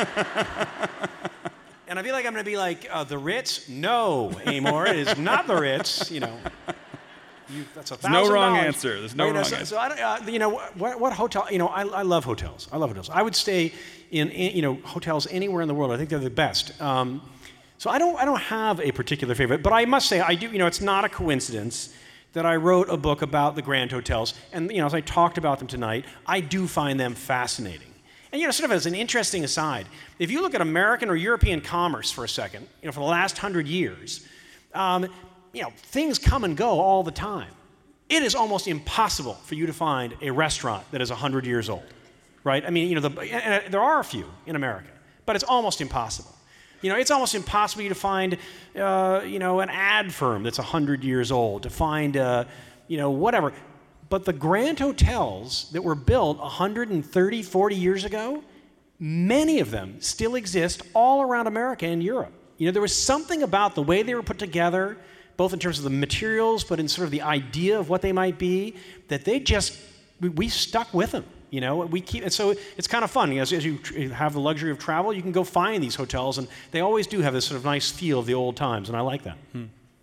Speaker 2: And I feel like I'm going to be like uh, the Ritz. No, Amor, it is not the Ritz. You know, you, that's a thousand
Speaker 1: no wrong
Speaker 2: dollars.
Speaker 1: answer. There's no
Speaker 2: you know,
Speaker 1: wrong
Speaker 2: so,
Speaker 1: answer.
Speaker 2: So I don't, uh, you know, what, what hotel? You know, I, I love hotels. I love hotels. I would stay in, in you know hotels anywhere in the world. I think they're the best. Um, so I don't I don't have a particular favorite, but I must say I do. You know, it's not a coincidence that I wrote a book about the Grand Hotels, and you know, as I talked about them tonight, I do find them fascinating. And you know, sort of as an interesting aside, if you look at American or European commerce for a second, you know, for the last hundred years, um, you know, things come and go all the time. It is almost impossible for you to find a restaurant that is a hundred years old, right? I mean, you know, the, and there are a few in America, but it's almost impossible. You know, it's almost impossible for you to find, uh, you know, an ad firm that's a hundred years old, to find, uh, you know, whatever. But the Grand Hotels that were built one hundred thirty, forty years ago, many of them still exist all around America and Europe. You know, there was something about the way they were put together, both in terms of the materials, but in sort of the idea of what they might be, that they just, we, we stuck with them. You know, we keep, and so it's kind of fun. As, as you have the luxury of travel, you can go find these hotels, and they always do have this sort of nice feel of the old times, and I like that.
Speaker 1: Hmm.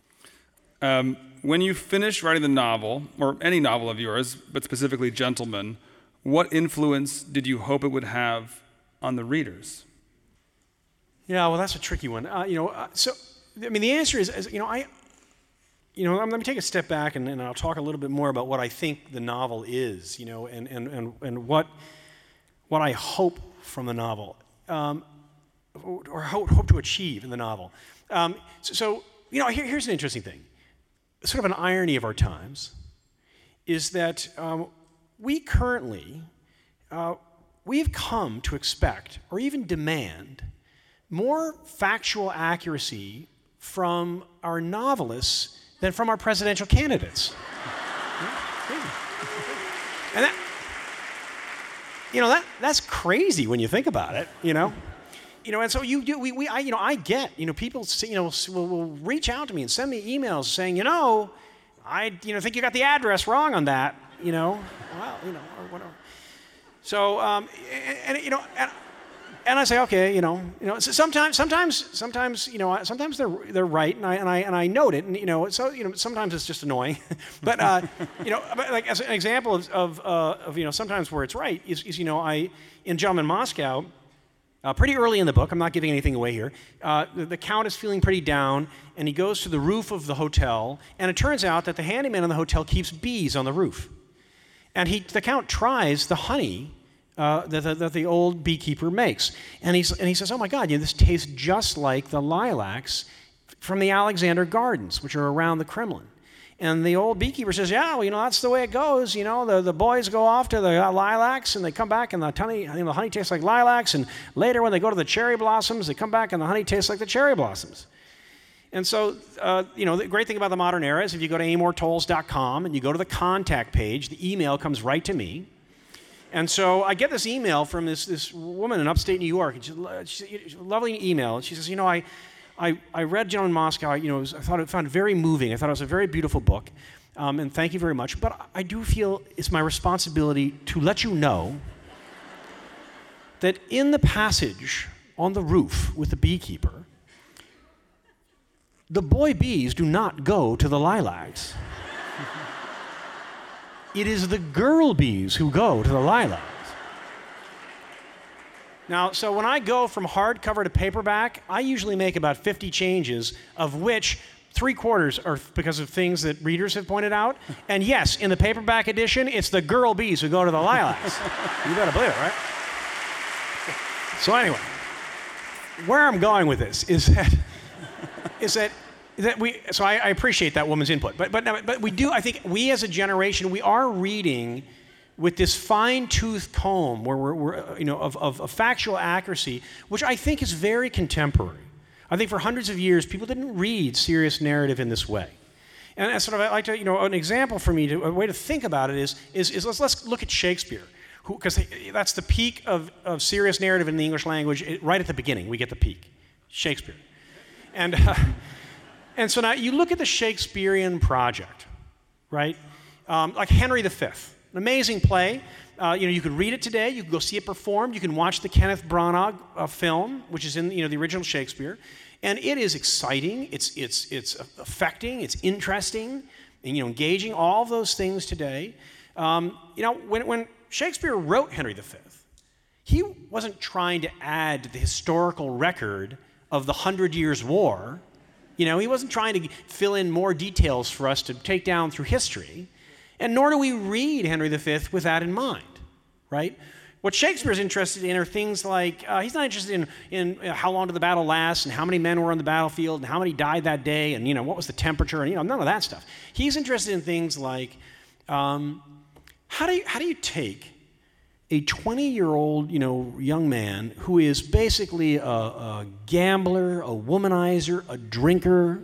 Speaker 1: Um, when you finished writing the novel, or any novel of yours, but specifically Gentlemen, what influence did you hope it would have on the readers?
Speaker 2: Yeah, well, that's a tricky one. Uh, you know, uh, so, I mean, the answer is, is you know, I, you know, let me take a step back and, and I'll talk a little bit more about what I think the novel is, you know, and, and, and, and what, what I hope from the novel, um, or hope, hope to achieve in the novel. Um, so, so, you know, here, here's an interesting thing. Sort of an irony of our times is that um, we currently, uh, we've come to expect or even demand more factual accuracy from our novelists than from our presidential candidates. And that, you know, that that's crazy when you think about it, you know? You know, and so you do, we, we I, you know, I get, you know, people, say, you know, will, will reach out to me and send me emails saying, you know, I, you know, think you got the address wrong on that, you know, well, you know, or whatever. So, um, and, and you know, and, and I say, okay, you know, you know, so sometimes, sometimes, sometimes, you know, sometimes they're they're right, and I and I and I note it, and you know, so you know, sometimes it's just annoying, but uh, you know, but like as an example of of, uh, of you know, sometimes where it's right is, is you know, I in Gentlemen in Moscow. Uh, pretty early in the book, I'm not giving anything away here, uh, the, the Count is feeling pretty down, and he goes to the roof of the hotel, and it turns out that the handyman in the hotel keeps bees on the roof. And he, the Count tries the honey uh, that, that, that the old beekeeper makes. And, he's, and he says, oh my God, you know, this tastes just like the lilacs from the Alexander Gardens, which are around the Kremlin. And the old beekeeper says, yeah, well, you know, that's the way it goes. You know, the, the boys go off to the uh, lilacs, and they come back, and the honey, you know, the honey tastes like lilacs. And later, when they go to the cherry blossoms, they come back, and the honey tastes like the cherry blossoms. And so, uh, you know, the great thing about the modern era is if you go to amor tolls dot com and you go to the contact page, the email comes right to me. And so I get this email from this, this woman in upstate New York, and she's, she's a lovely email. And she says, you know, I... I, I read Gentlemen in Moscow. You know, it was, I thought it found it very moving. I thought it was a very beautiful book, um, and thank you very much. But I do feel it's my responsibility to let you know that in the passage on the roof with the beekeeper, the boy bees do not go to the lilacs. It is the girl bees who go to the lilacs. Now, so when I go from hardcover to paperback, I usually make about fifty changes, of which three quarters are because of things that readers have pointed out. And yes, in the paperback edition, it's the girl bees who go to the lilacs. You better believe it, right? So anyway, where I'm going with this is that is that that we. So I, I appreciate that woman's input, but but but we do. I think we as a generation, we are reading with this fine-tooth comb where we're, we're you know, of, of, of factual accuracy, which I think is very contemporary. I think for hundreds of years, people didn't read serious narrative in this way. And, and sort of, I like to, you know, an example for me, to, a way to think about it is, is, is let's, let's look at Shakespeare, because that's the peak of, of serious narrative in the English language. It, right at the beginning, we get the peak, Shakespeare. And, uh, and so now you look at the Shakespearean project, right? Um, like Henry the Fifth. An amazing play. Uh, you know, you can read it today. You can go see it performed. You can watch the Kenneth Branagh uh, film, which is in you know the original Shakespeare, and it is exciting. It's it's it's affecting. It's interesting, and you know, engaging. All of those things today. Um, you know, when when Shakespeare wrote Henry the Fifth, he wasn't trying to add to the historical record of the Hundred Years' War. You know, he wasn't trying to fill in more details for us to take down through history. And nor do we read Henry the Fifth with that in mind, right? What Shakespeare's interested in are things like, uh, he's not interested in, in uh, how long did the battle last, and how many men were on the battlefield, and how many died that day, and you know what was the temperature, and you know none of that stuff. He's interested in things like, um, how do you how do you take a twenty-year-old you know young man who is basically a, a gambler, a womanizer, a drinker,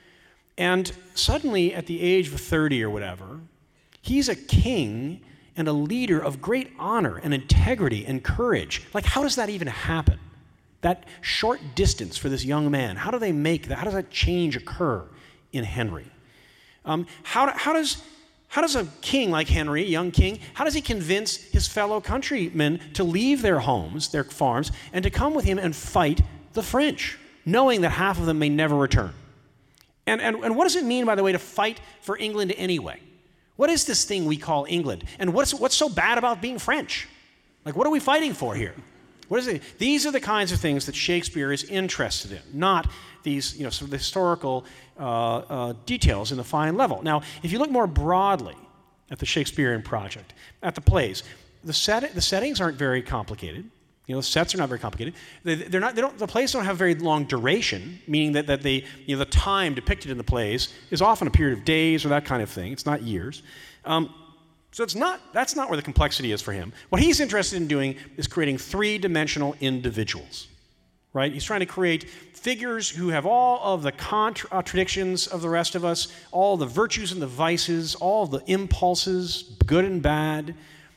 Speaker 2: and suddenly at the age of thirty or whatever, he's a king and a leader of great honor and integrity and courage. Like, how does that even happen? That short distance for this young man, how do they make that? How does that change occur in Henry? Um, how, how, does, how does a king like Henry, a young king, how does he convince his fellow countrymen to leave their homes, their farms, and to come with him and fight the French, knowing that half of them may never return? And, and, and what does it mean, by the way, to fight for England anyway? What is this thing we call England? And what's, what's so bad about being French? Like, what are we fighting for here? What is it? These are the kinds of things that Shakespeare is interested in, not these, you know, sort of the historical uh, uh, details in the fine level. Now, if you look more broadly at the Shakespearean project, at the plays, the, set, the settings aren't very complicated. You know, the sets are not very complicated. They, they're not, they don't, the plays don't have very long duration, meaning that, that they, you know, the time depicted in the plays is often a period of days or that kind of thing. It's not years. Um, so it's not, that's not where the complexity is for him. What he's interested in doing is creating three-dimensional individuals, right? He's trying to create figures who have all of the contradictions of the rest of us, all the virtues and the vices, all the impulses, good and bad,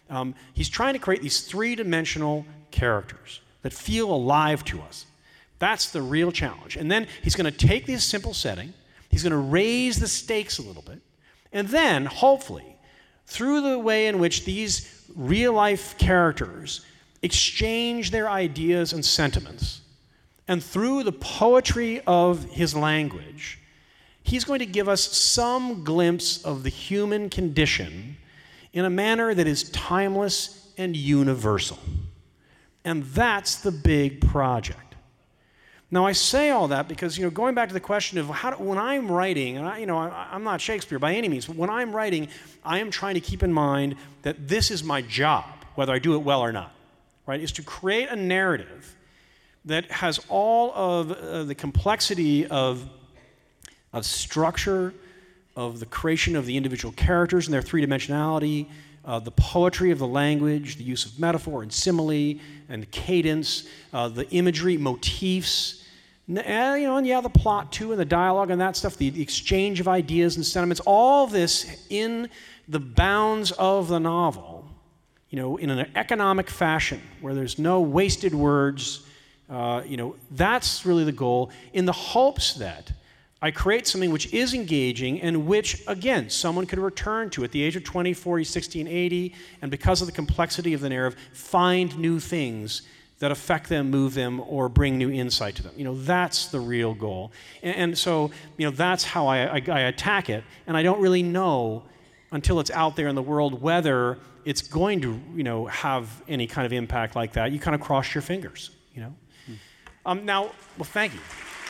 Speaker 2: Um, he's trying to create these three-dimensional characters that feel alive to us. That's the real challenge. And then he's going to take this simple setting, he's going to raise the stakes a little bit, and then, hopefully, through the way in which these real-life characters exchange their ideas and sentiments, and through the poetry of his language, he's going to give us some glimpse of the human condition in a manner that is timeless and universal. And that's the big project. Now, I say all that because, you know, going back to the question of how do, when I'm writing, and I, you know, I, I'm not Shakespeare by any means, but when I'm writing, I am trying to keep in mind that this is my job, whether I do it well or not, right, is to create a narrative that has all of uh, the complexity of, of structure, of the creation of the individual characters and their three-dimensionality, uh, the poetry of the language, the use of metaphor and simile and cadence, uh, the imagery, motifs, and, you know, and yeah, the plot too, and the dialogue and that stuff, the, the exchange of ideas and sentiments, all this in the bounds of the novel, you know, in an economic fashion where there's no wasted words. Uh, you know, that's really the goal, in the hopes that I create something which is engaging and which, again, someone could return to at the age of twenty, forty, sixty, and eighty, and because of the complexity of the narrative, find new things that affect them, move them, or bring new insight to them. You know, that's the real goal. And, and so, you know, that's how I, I, I attack it, and I don't really know until it's out there in the world whether it's going to, you know, have any kind of impact like that. You kind of cross your fingers, you know. Hmm. Um, now, well, thank you.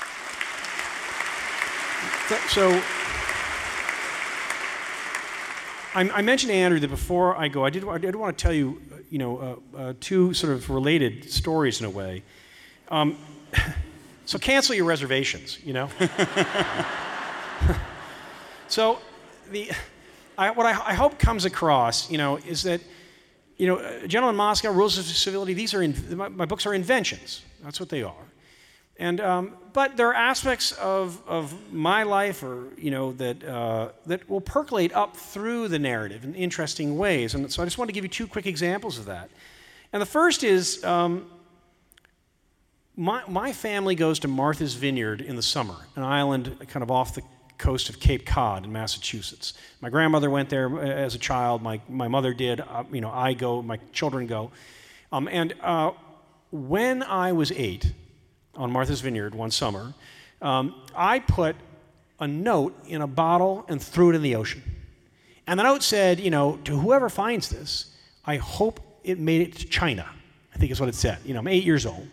Speaker 2: So, I, I mentioned to Andrew that before I go, I did, I did want to tell you, you know, uh, uh, two sort of related stories in a way. Um, so cancel your reservations, you know. So, the, I, what I, I hope comes across, you know, is that, you know, uh, Gentleman in Moscow, Rules of Civility, these are, in, my, my books are inventions. That's what they are. And, um, but there are aspects of, of my life, or, you know, that, uh, that will percolate up through the narrative in interesting ways. And so I just want to give you two quick examples of that. And the first is, um, my, my family goes to Martha's Vineyard in the summer, an island kind of off the coast of Cape Cod in Massachusetts. My grandmother went there as a child. My, my mother did. Uh, you know, I go. My children go. Um, and uh, when I was eight, on Martha's Vineyard one summer, um, I put a note in a bottle and threw it in the ocean. And the note said, you know, to whoever finds this, I hope it made it to China. I think is what it said. You know, I'm eight years old.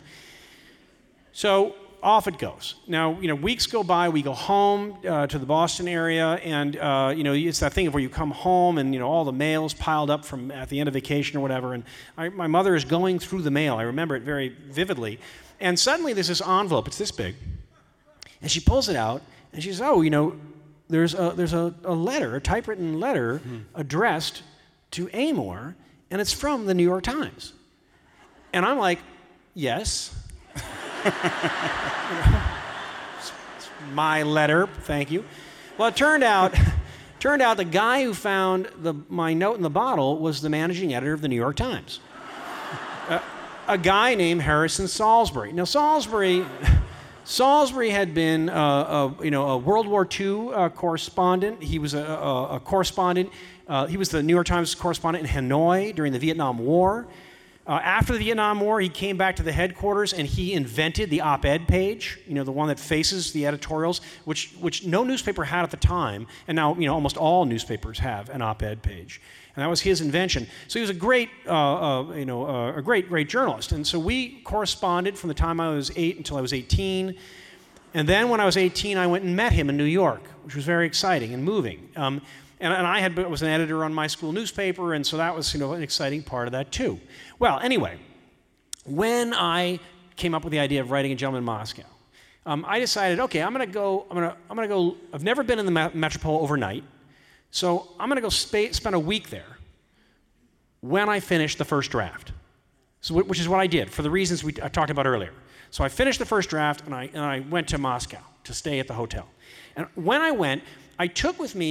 Speaker 2: So off it goes. Now, you know, weeks go by, we go home uh, to the Boston area, and, uh, you know, it's that thing of where you come home and, you know, all the mail's piled up from at the end of vacation or whatever, and I, my mother is going through the mail. I remember it very vividly. And suddenly there's this envelope, it's this big, and she pulls it out, and she says, oh, you know, there's a, there's a, a letter, a typewritten letter mm-hmm. addressed to Amor, and it's from the New York Times. And I'm like, yes. You know, it's, it's my letter, thank you. Well, it turned out, turned out the guy who found the, my note in the bottle was the managing editor of the New York Times. Uh, a guy named Harrison Salisbury. Now, Salisbury, Salisbury had been uh, a, you know, a World War Two uh, correspondent. He was a, a, a correspondent. Uh, he was the New York Times correspondent in Hanoi during the Vietnam War. Uh, after the Vietnam War, he came back to the headquarters and he invented the op-ed page, you know, the one that faces the editorials, which which no newspaper had at the time, and now, you know, almost all newspapers have an op-ed page. And that was his invention. So he was a great, uh, uh, you know, uh, a great, great journalist. And so we corresponded from the time I was eight until I was eighteen. And then when I was eighteen, I went and met him in New York, which was very exciting and moving. Um, and, and I had was an editor on my school newspaper, and so that was, you know, an exciting part of that too. Well, anyway, when I came up with the idea of writing A Gentleman in Moscow, um, I decided, okay, I'm going to go. I'm going to. I'm going to go. I've never been in the metropole overnight. So I'm going to go sp- spend a week there when I finish the first draft, so, which is what I did for the reasons we I talked about earlier. So I finished the first draft, and I, and I went to Moscow to stay at the hotel. And when I went, I took with me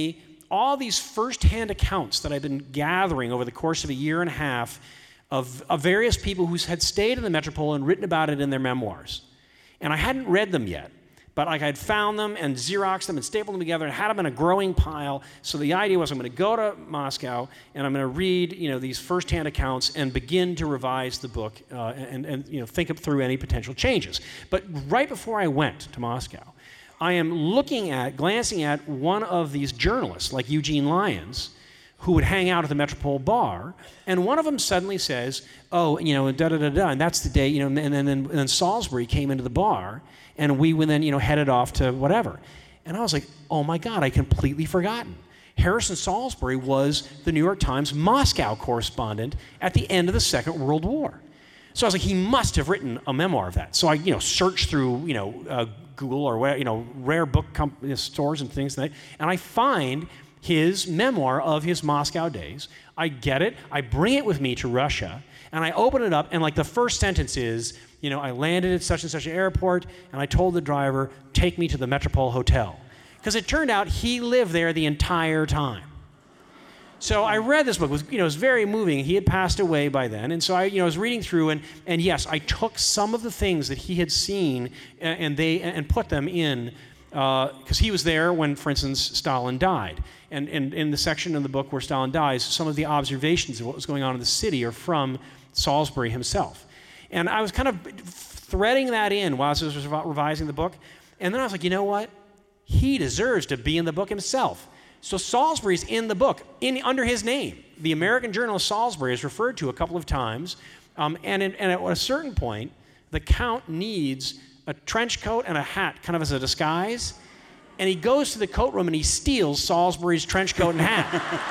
Speaker 2: all these first-hand accounts that I've been gathering over the course of a year and a half of, of various people who had stayed in the Metropole and written about it in their memoirs. And I hadn't read them yet, but like I'd found them and Xeroxed them and stapled them together and had them in a growing pile. So the idea was I'm going to go to Moscow and I'm going to read, you know, these first-hand accounts and begin to revise the book uh, and, and you know, think up through any potential changes. But right before I went to Moscow, I am looking at, glancing at one of these journalists, like Eugene Lyons, who would hang out at the Metropole bar, and one of them suddenly says, oh, you know, da-da-da-da, and that's the day, you know, and then, and then Salisbury came into the bar, and we would then, you know, headed off to whatever. And I was like, oh my God, I completely forgotten. Harrison Salisbury was the New York Times Moscow correspondent at the end of the Second World War. So I was like, he must have written a memoir of that. So I, you know, searched through, you know, uh, Google or where, you know, rare book comp- stores and things like that, and I find his memoir of his Moscow days. I get it, I bring it with me to Russia, and I open it up, and like the first sentence is, you know, I landed at such and such an airport, and I told the driver, take me to the Metropole Hotel. Because it turned out he lived there the entire time. So I read this book, it was, you know, it was very moving. He had passed away by then, and so I, you know, was reading through, and, and yes, I took some of the things that he had seen, and, and they and put them in, because uh, he was there when, for instance, Stalin died. And, and in the section of the book where Stalin dies, some of the observations of what was going on in the city are from Salisbury himself. And I was kind of threading that in while I was revising the book, and then I was like, you know what? He deserves to be in the book himself. So Salisbury's in the book, in, under his name. The American journalist Salisbury is referred to a couple of times, um, and, in, and at a certain point, the Count needs a trench coat and a hat, kind of as a disguise, and he goes to the coat room and he steals Salisbury's trench coat and hat.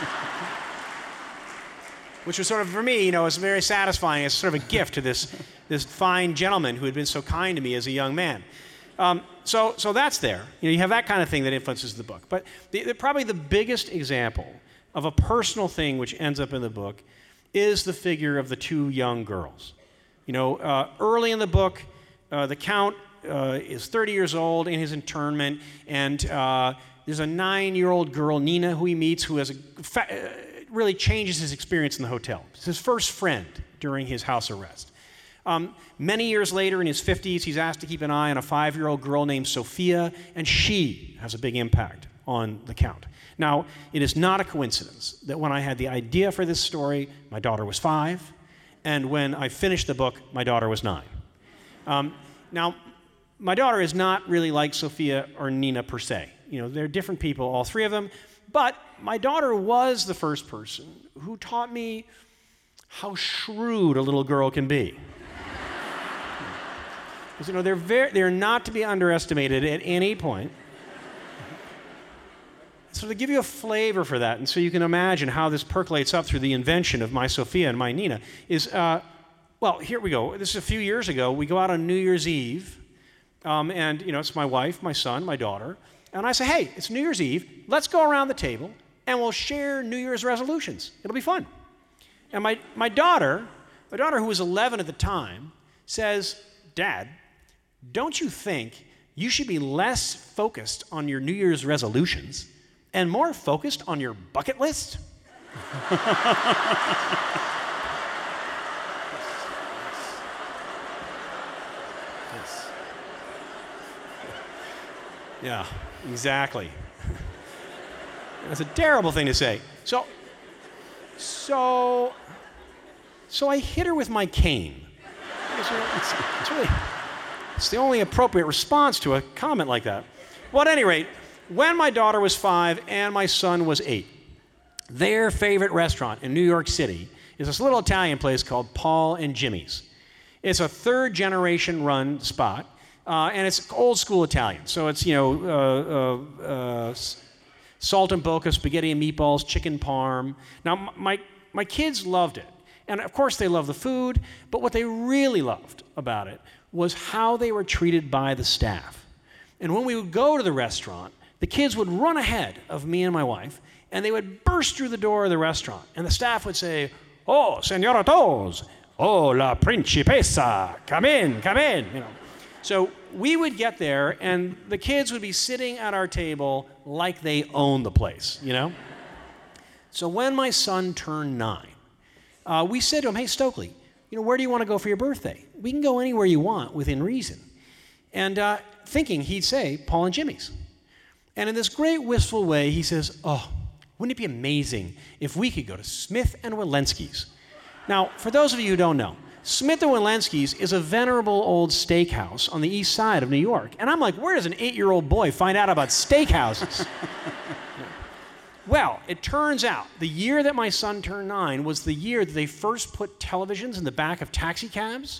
Speaker 2: Which was sort of, for me, you know, was very satisfying as sort of a gift to this, this fine gentleman who had been so kind to me as a young man. Um, so, so that's there. You know, you have that kind of thing that influences the book. But the, the, probably the biggest example of a personal thing which ends up in the book is the figure of the two young girls. You know, uh, early in the book, uh, the Count uh, is thirty years old in his internment, and uh, there's a nine-year-old girl, Nina, who he meets, who has a fa- uh, really changes his experience in the hotel. It's his first friend during his house arrest. Um, many years later, in his fifties, he's asked to keep an eye on a five-year-old girl named Sophia, and she has a big impact on the Count. Now, it is not a coincidence that when I had the idea for this story, my daughter was five, and when I finished the book, my daughter was nine. Um, now, my daughter is not really like Sophia or Nina per se. You know, they're different people, all three of them, but my daughter was the first person who taught me how shrewd a little girl can be. Because, you know, they're very, they're not to be underestimated at any point. So to give you a flavor for that, and so you can imagine how this percolates up through the invention of my Sophia and my Nina, is, uh, well, here we go. This is a few years ago. We go out on New Year's Eve, um, and, you know, it's my wife, my son, my daughter, and I say, hey, it's New Year's Eve. Let's go around the table, and we'll share New Year's resolutions. It'll be fun. And my, my daughter, my daughter, who was eleven at the time, says, Dad, don't you think you should be less focused on your New Year's resolutions and more focused on your bucket list? Yes. Yeah, exactly. That's a terrible thing to say. So, so, so I hit her with my cane. It's, it's, it's really, it's the only appropriate response to a comment like that. Well, at any rate, when my daughter was five and my son was eight, their favorite restaurant in New York City is this little Italian place called Paul and Jimmy's. It's a third-generation run spot, uh, and it's old school Italian. So it's, you know, uh, uh, uh, salt and boca, spaghetti and meatballs, chicken parm. Now, my, my kids loved it. And of course they love the food, but what they really loved about it was how they were treated by the staff. And when we would go to the restaurant, the kids would run ahead of me and my wife, and they would burst through the door of the restaurant. And the staff would say, oh, Senora Toes, oh, la principessa, come in, come in. You know. So we would get there, and the kids would be sitting at our table like they own the place, you know? So when my son turned nine, uh, we said to him, hey, Stokely, you know, where do you want to go for your birthday? We can go anywhere you want within reason. And uh, thinking he'd say, Paul and Jimmy's. And in this great wistful way, he says, oh, wouldn't it be amazing if we could go to Smith and Wollensky's? Now, for those of you who don't know, Smith and Wollensky's is a venerable old steakhouse on the east side of New York. And I'm like, where does an eight-year-old boy find out about steakhouses? Well, it turns out the year that my son turned nine was the year that they first put televisions in the back of taxi cabs.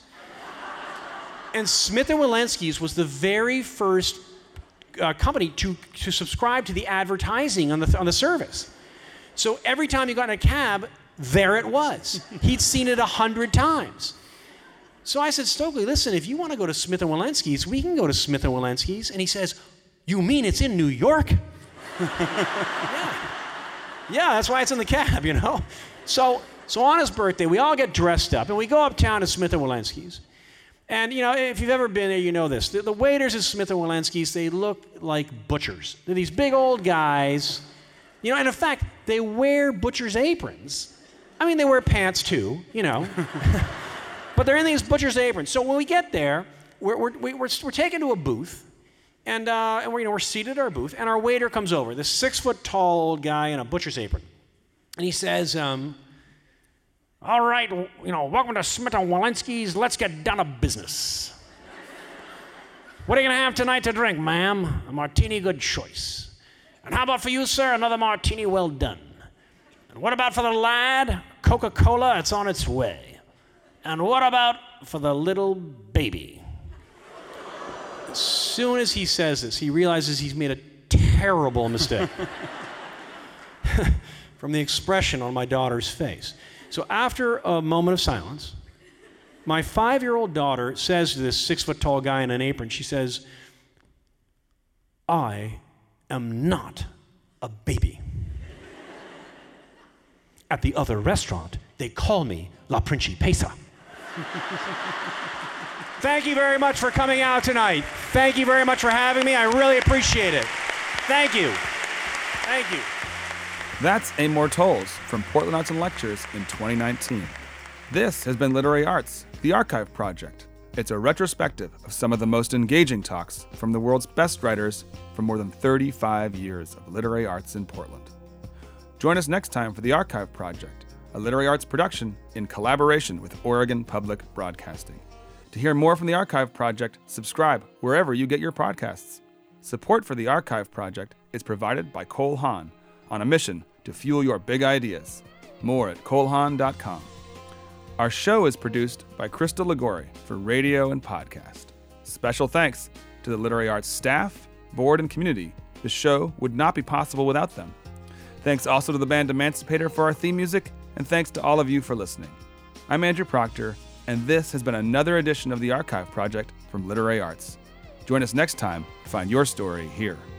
Speaker 2: And Smith and Wollensky's was the very first uh, company to, to subscribe to the advertising on the, on the service. So every time you got in a cab, there it was. He'd seen it a hundred times. So I said, Stokely, listen, if you want to go to Smith and Wollensky's, we can go to Smith and Wollensky's. And he says, you mean it's in New York? Yeah. Yeah, that's why it's in the cab, you know? So so on his birthday, we all get dressed up, and we go uptown to Smith and Wollensky's. And, you know, if you've ever been there, you know this. The, the waiters at Smith and Wollensky's, they look like butchers. They're these big old guys. You know, and in fact, they wear butcher's aprons. I mean, they wear pants too, you know. But they're in these butcher's aprons. So when we get there, we're, we're, we're, we're taken to a booth. And, uh, and we're, you know, we're seated at our booth, and our waiter comes over, this six-foot-tall old guy in a butcher's apron. And he says, um, all right, you know, welcome to Smith and Wollensky's. Let's get down to business. What are you going to have tonight to drink, ma'am? A martini, good choice. And how about for you, sir? Another martini, well done. And what about for the lad? Coca-Cola, it's on its way. And what about for the little baby? As soon as he says this, he realizes he's made a terrible mistake from the expression on my daughter's face. So after a moment of silence, my five-year-old daughter says to this six-foot-tall guy in an apron, she says, I am not a baby. At the other restaurant, they call me La Principessa. Thank you very much for coming out tonight. Thank you very much for having me. I really appreciate it. Thank you. Thank you.
Speaker 1: That's Amor Towles from Portland Arts and Lectures in twenty nineteen. This has been Literary Arts, the Archive Project. It's a retrospective of some of the most engaging talks from the world's best writers for more than thirty-five years of literary arts in Portland. Join us next time for the Archive Project, a literary arts production in collaboration with Oregon Public Broadcasting. To hear more from the Archive Project, subscribe wherever you get your podcasts. Support for the Archive Project is provided by Cole Haan, on a mission to fuel your big ideas. More at cole haan dot com. Our show is produced by Crystal Ligori for radio and podcast. Special thanks to the Literary Arts staff, board, and community. The show would not be possible without them. Thanks also to the band Emancipator for our theme music, and thanks to all of you for listening. I'm Andrew Proctor, and this has been another edition of the Archive Project from Literary Arts. Join us next time to find your story here.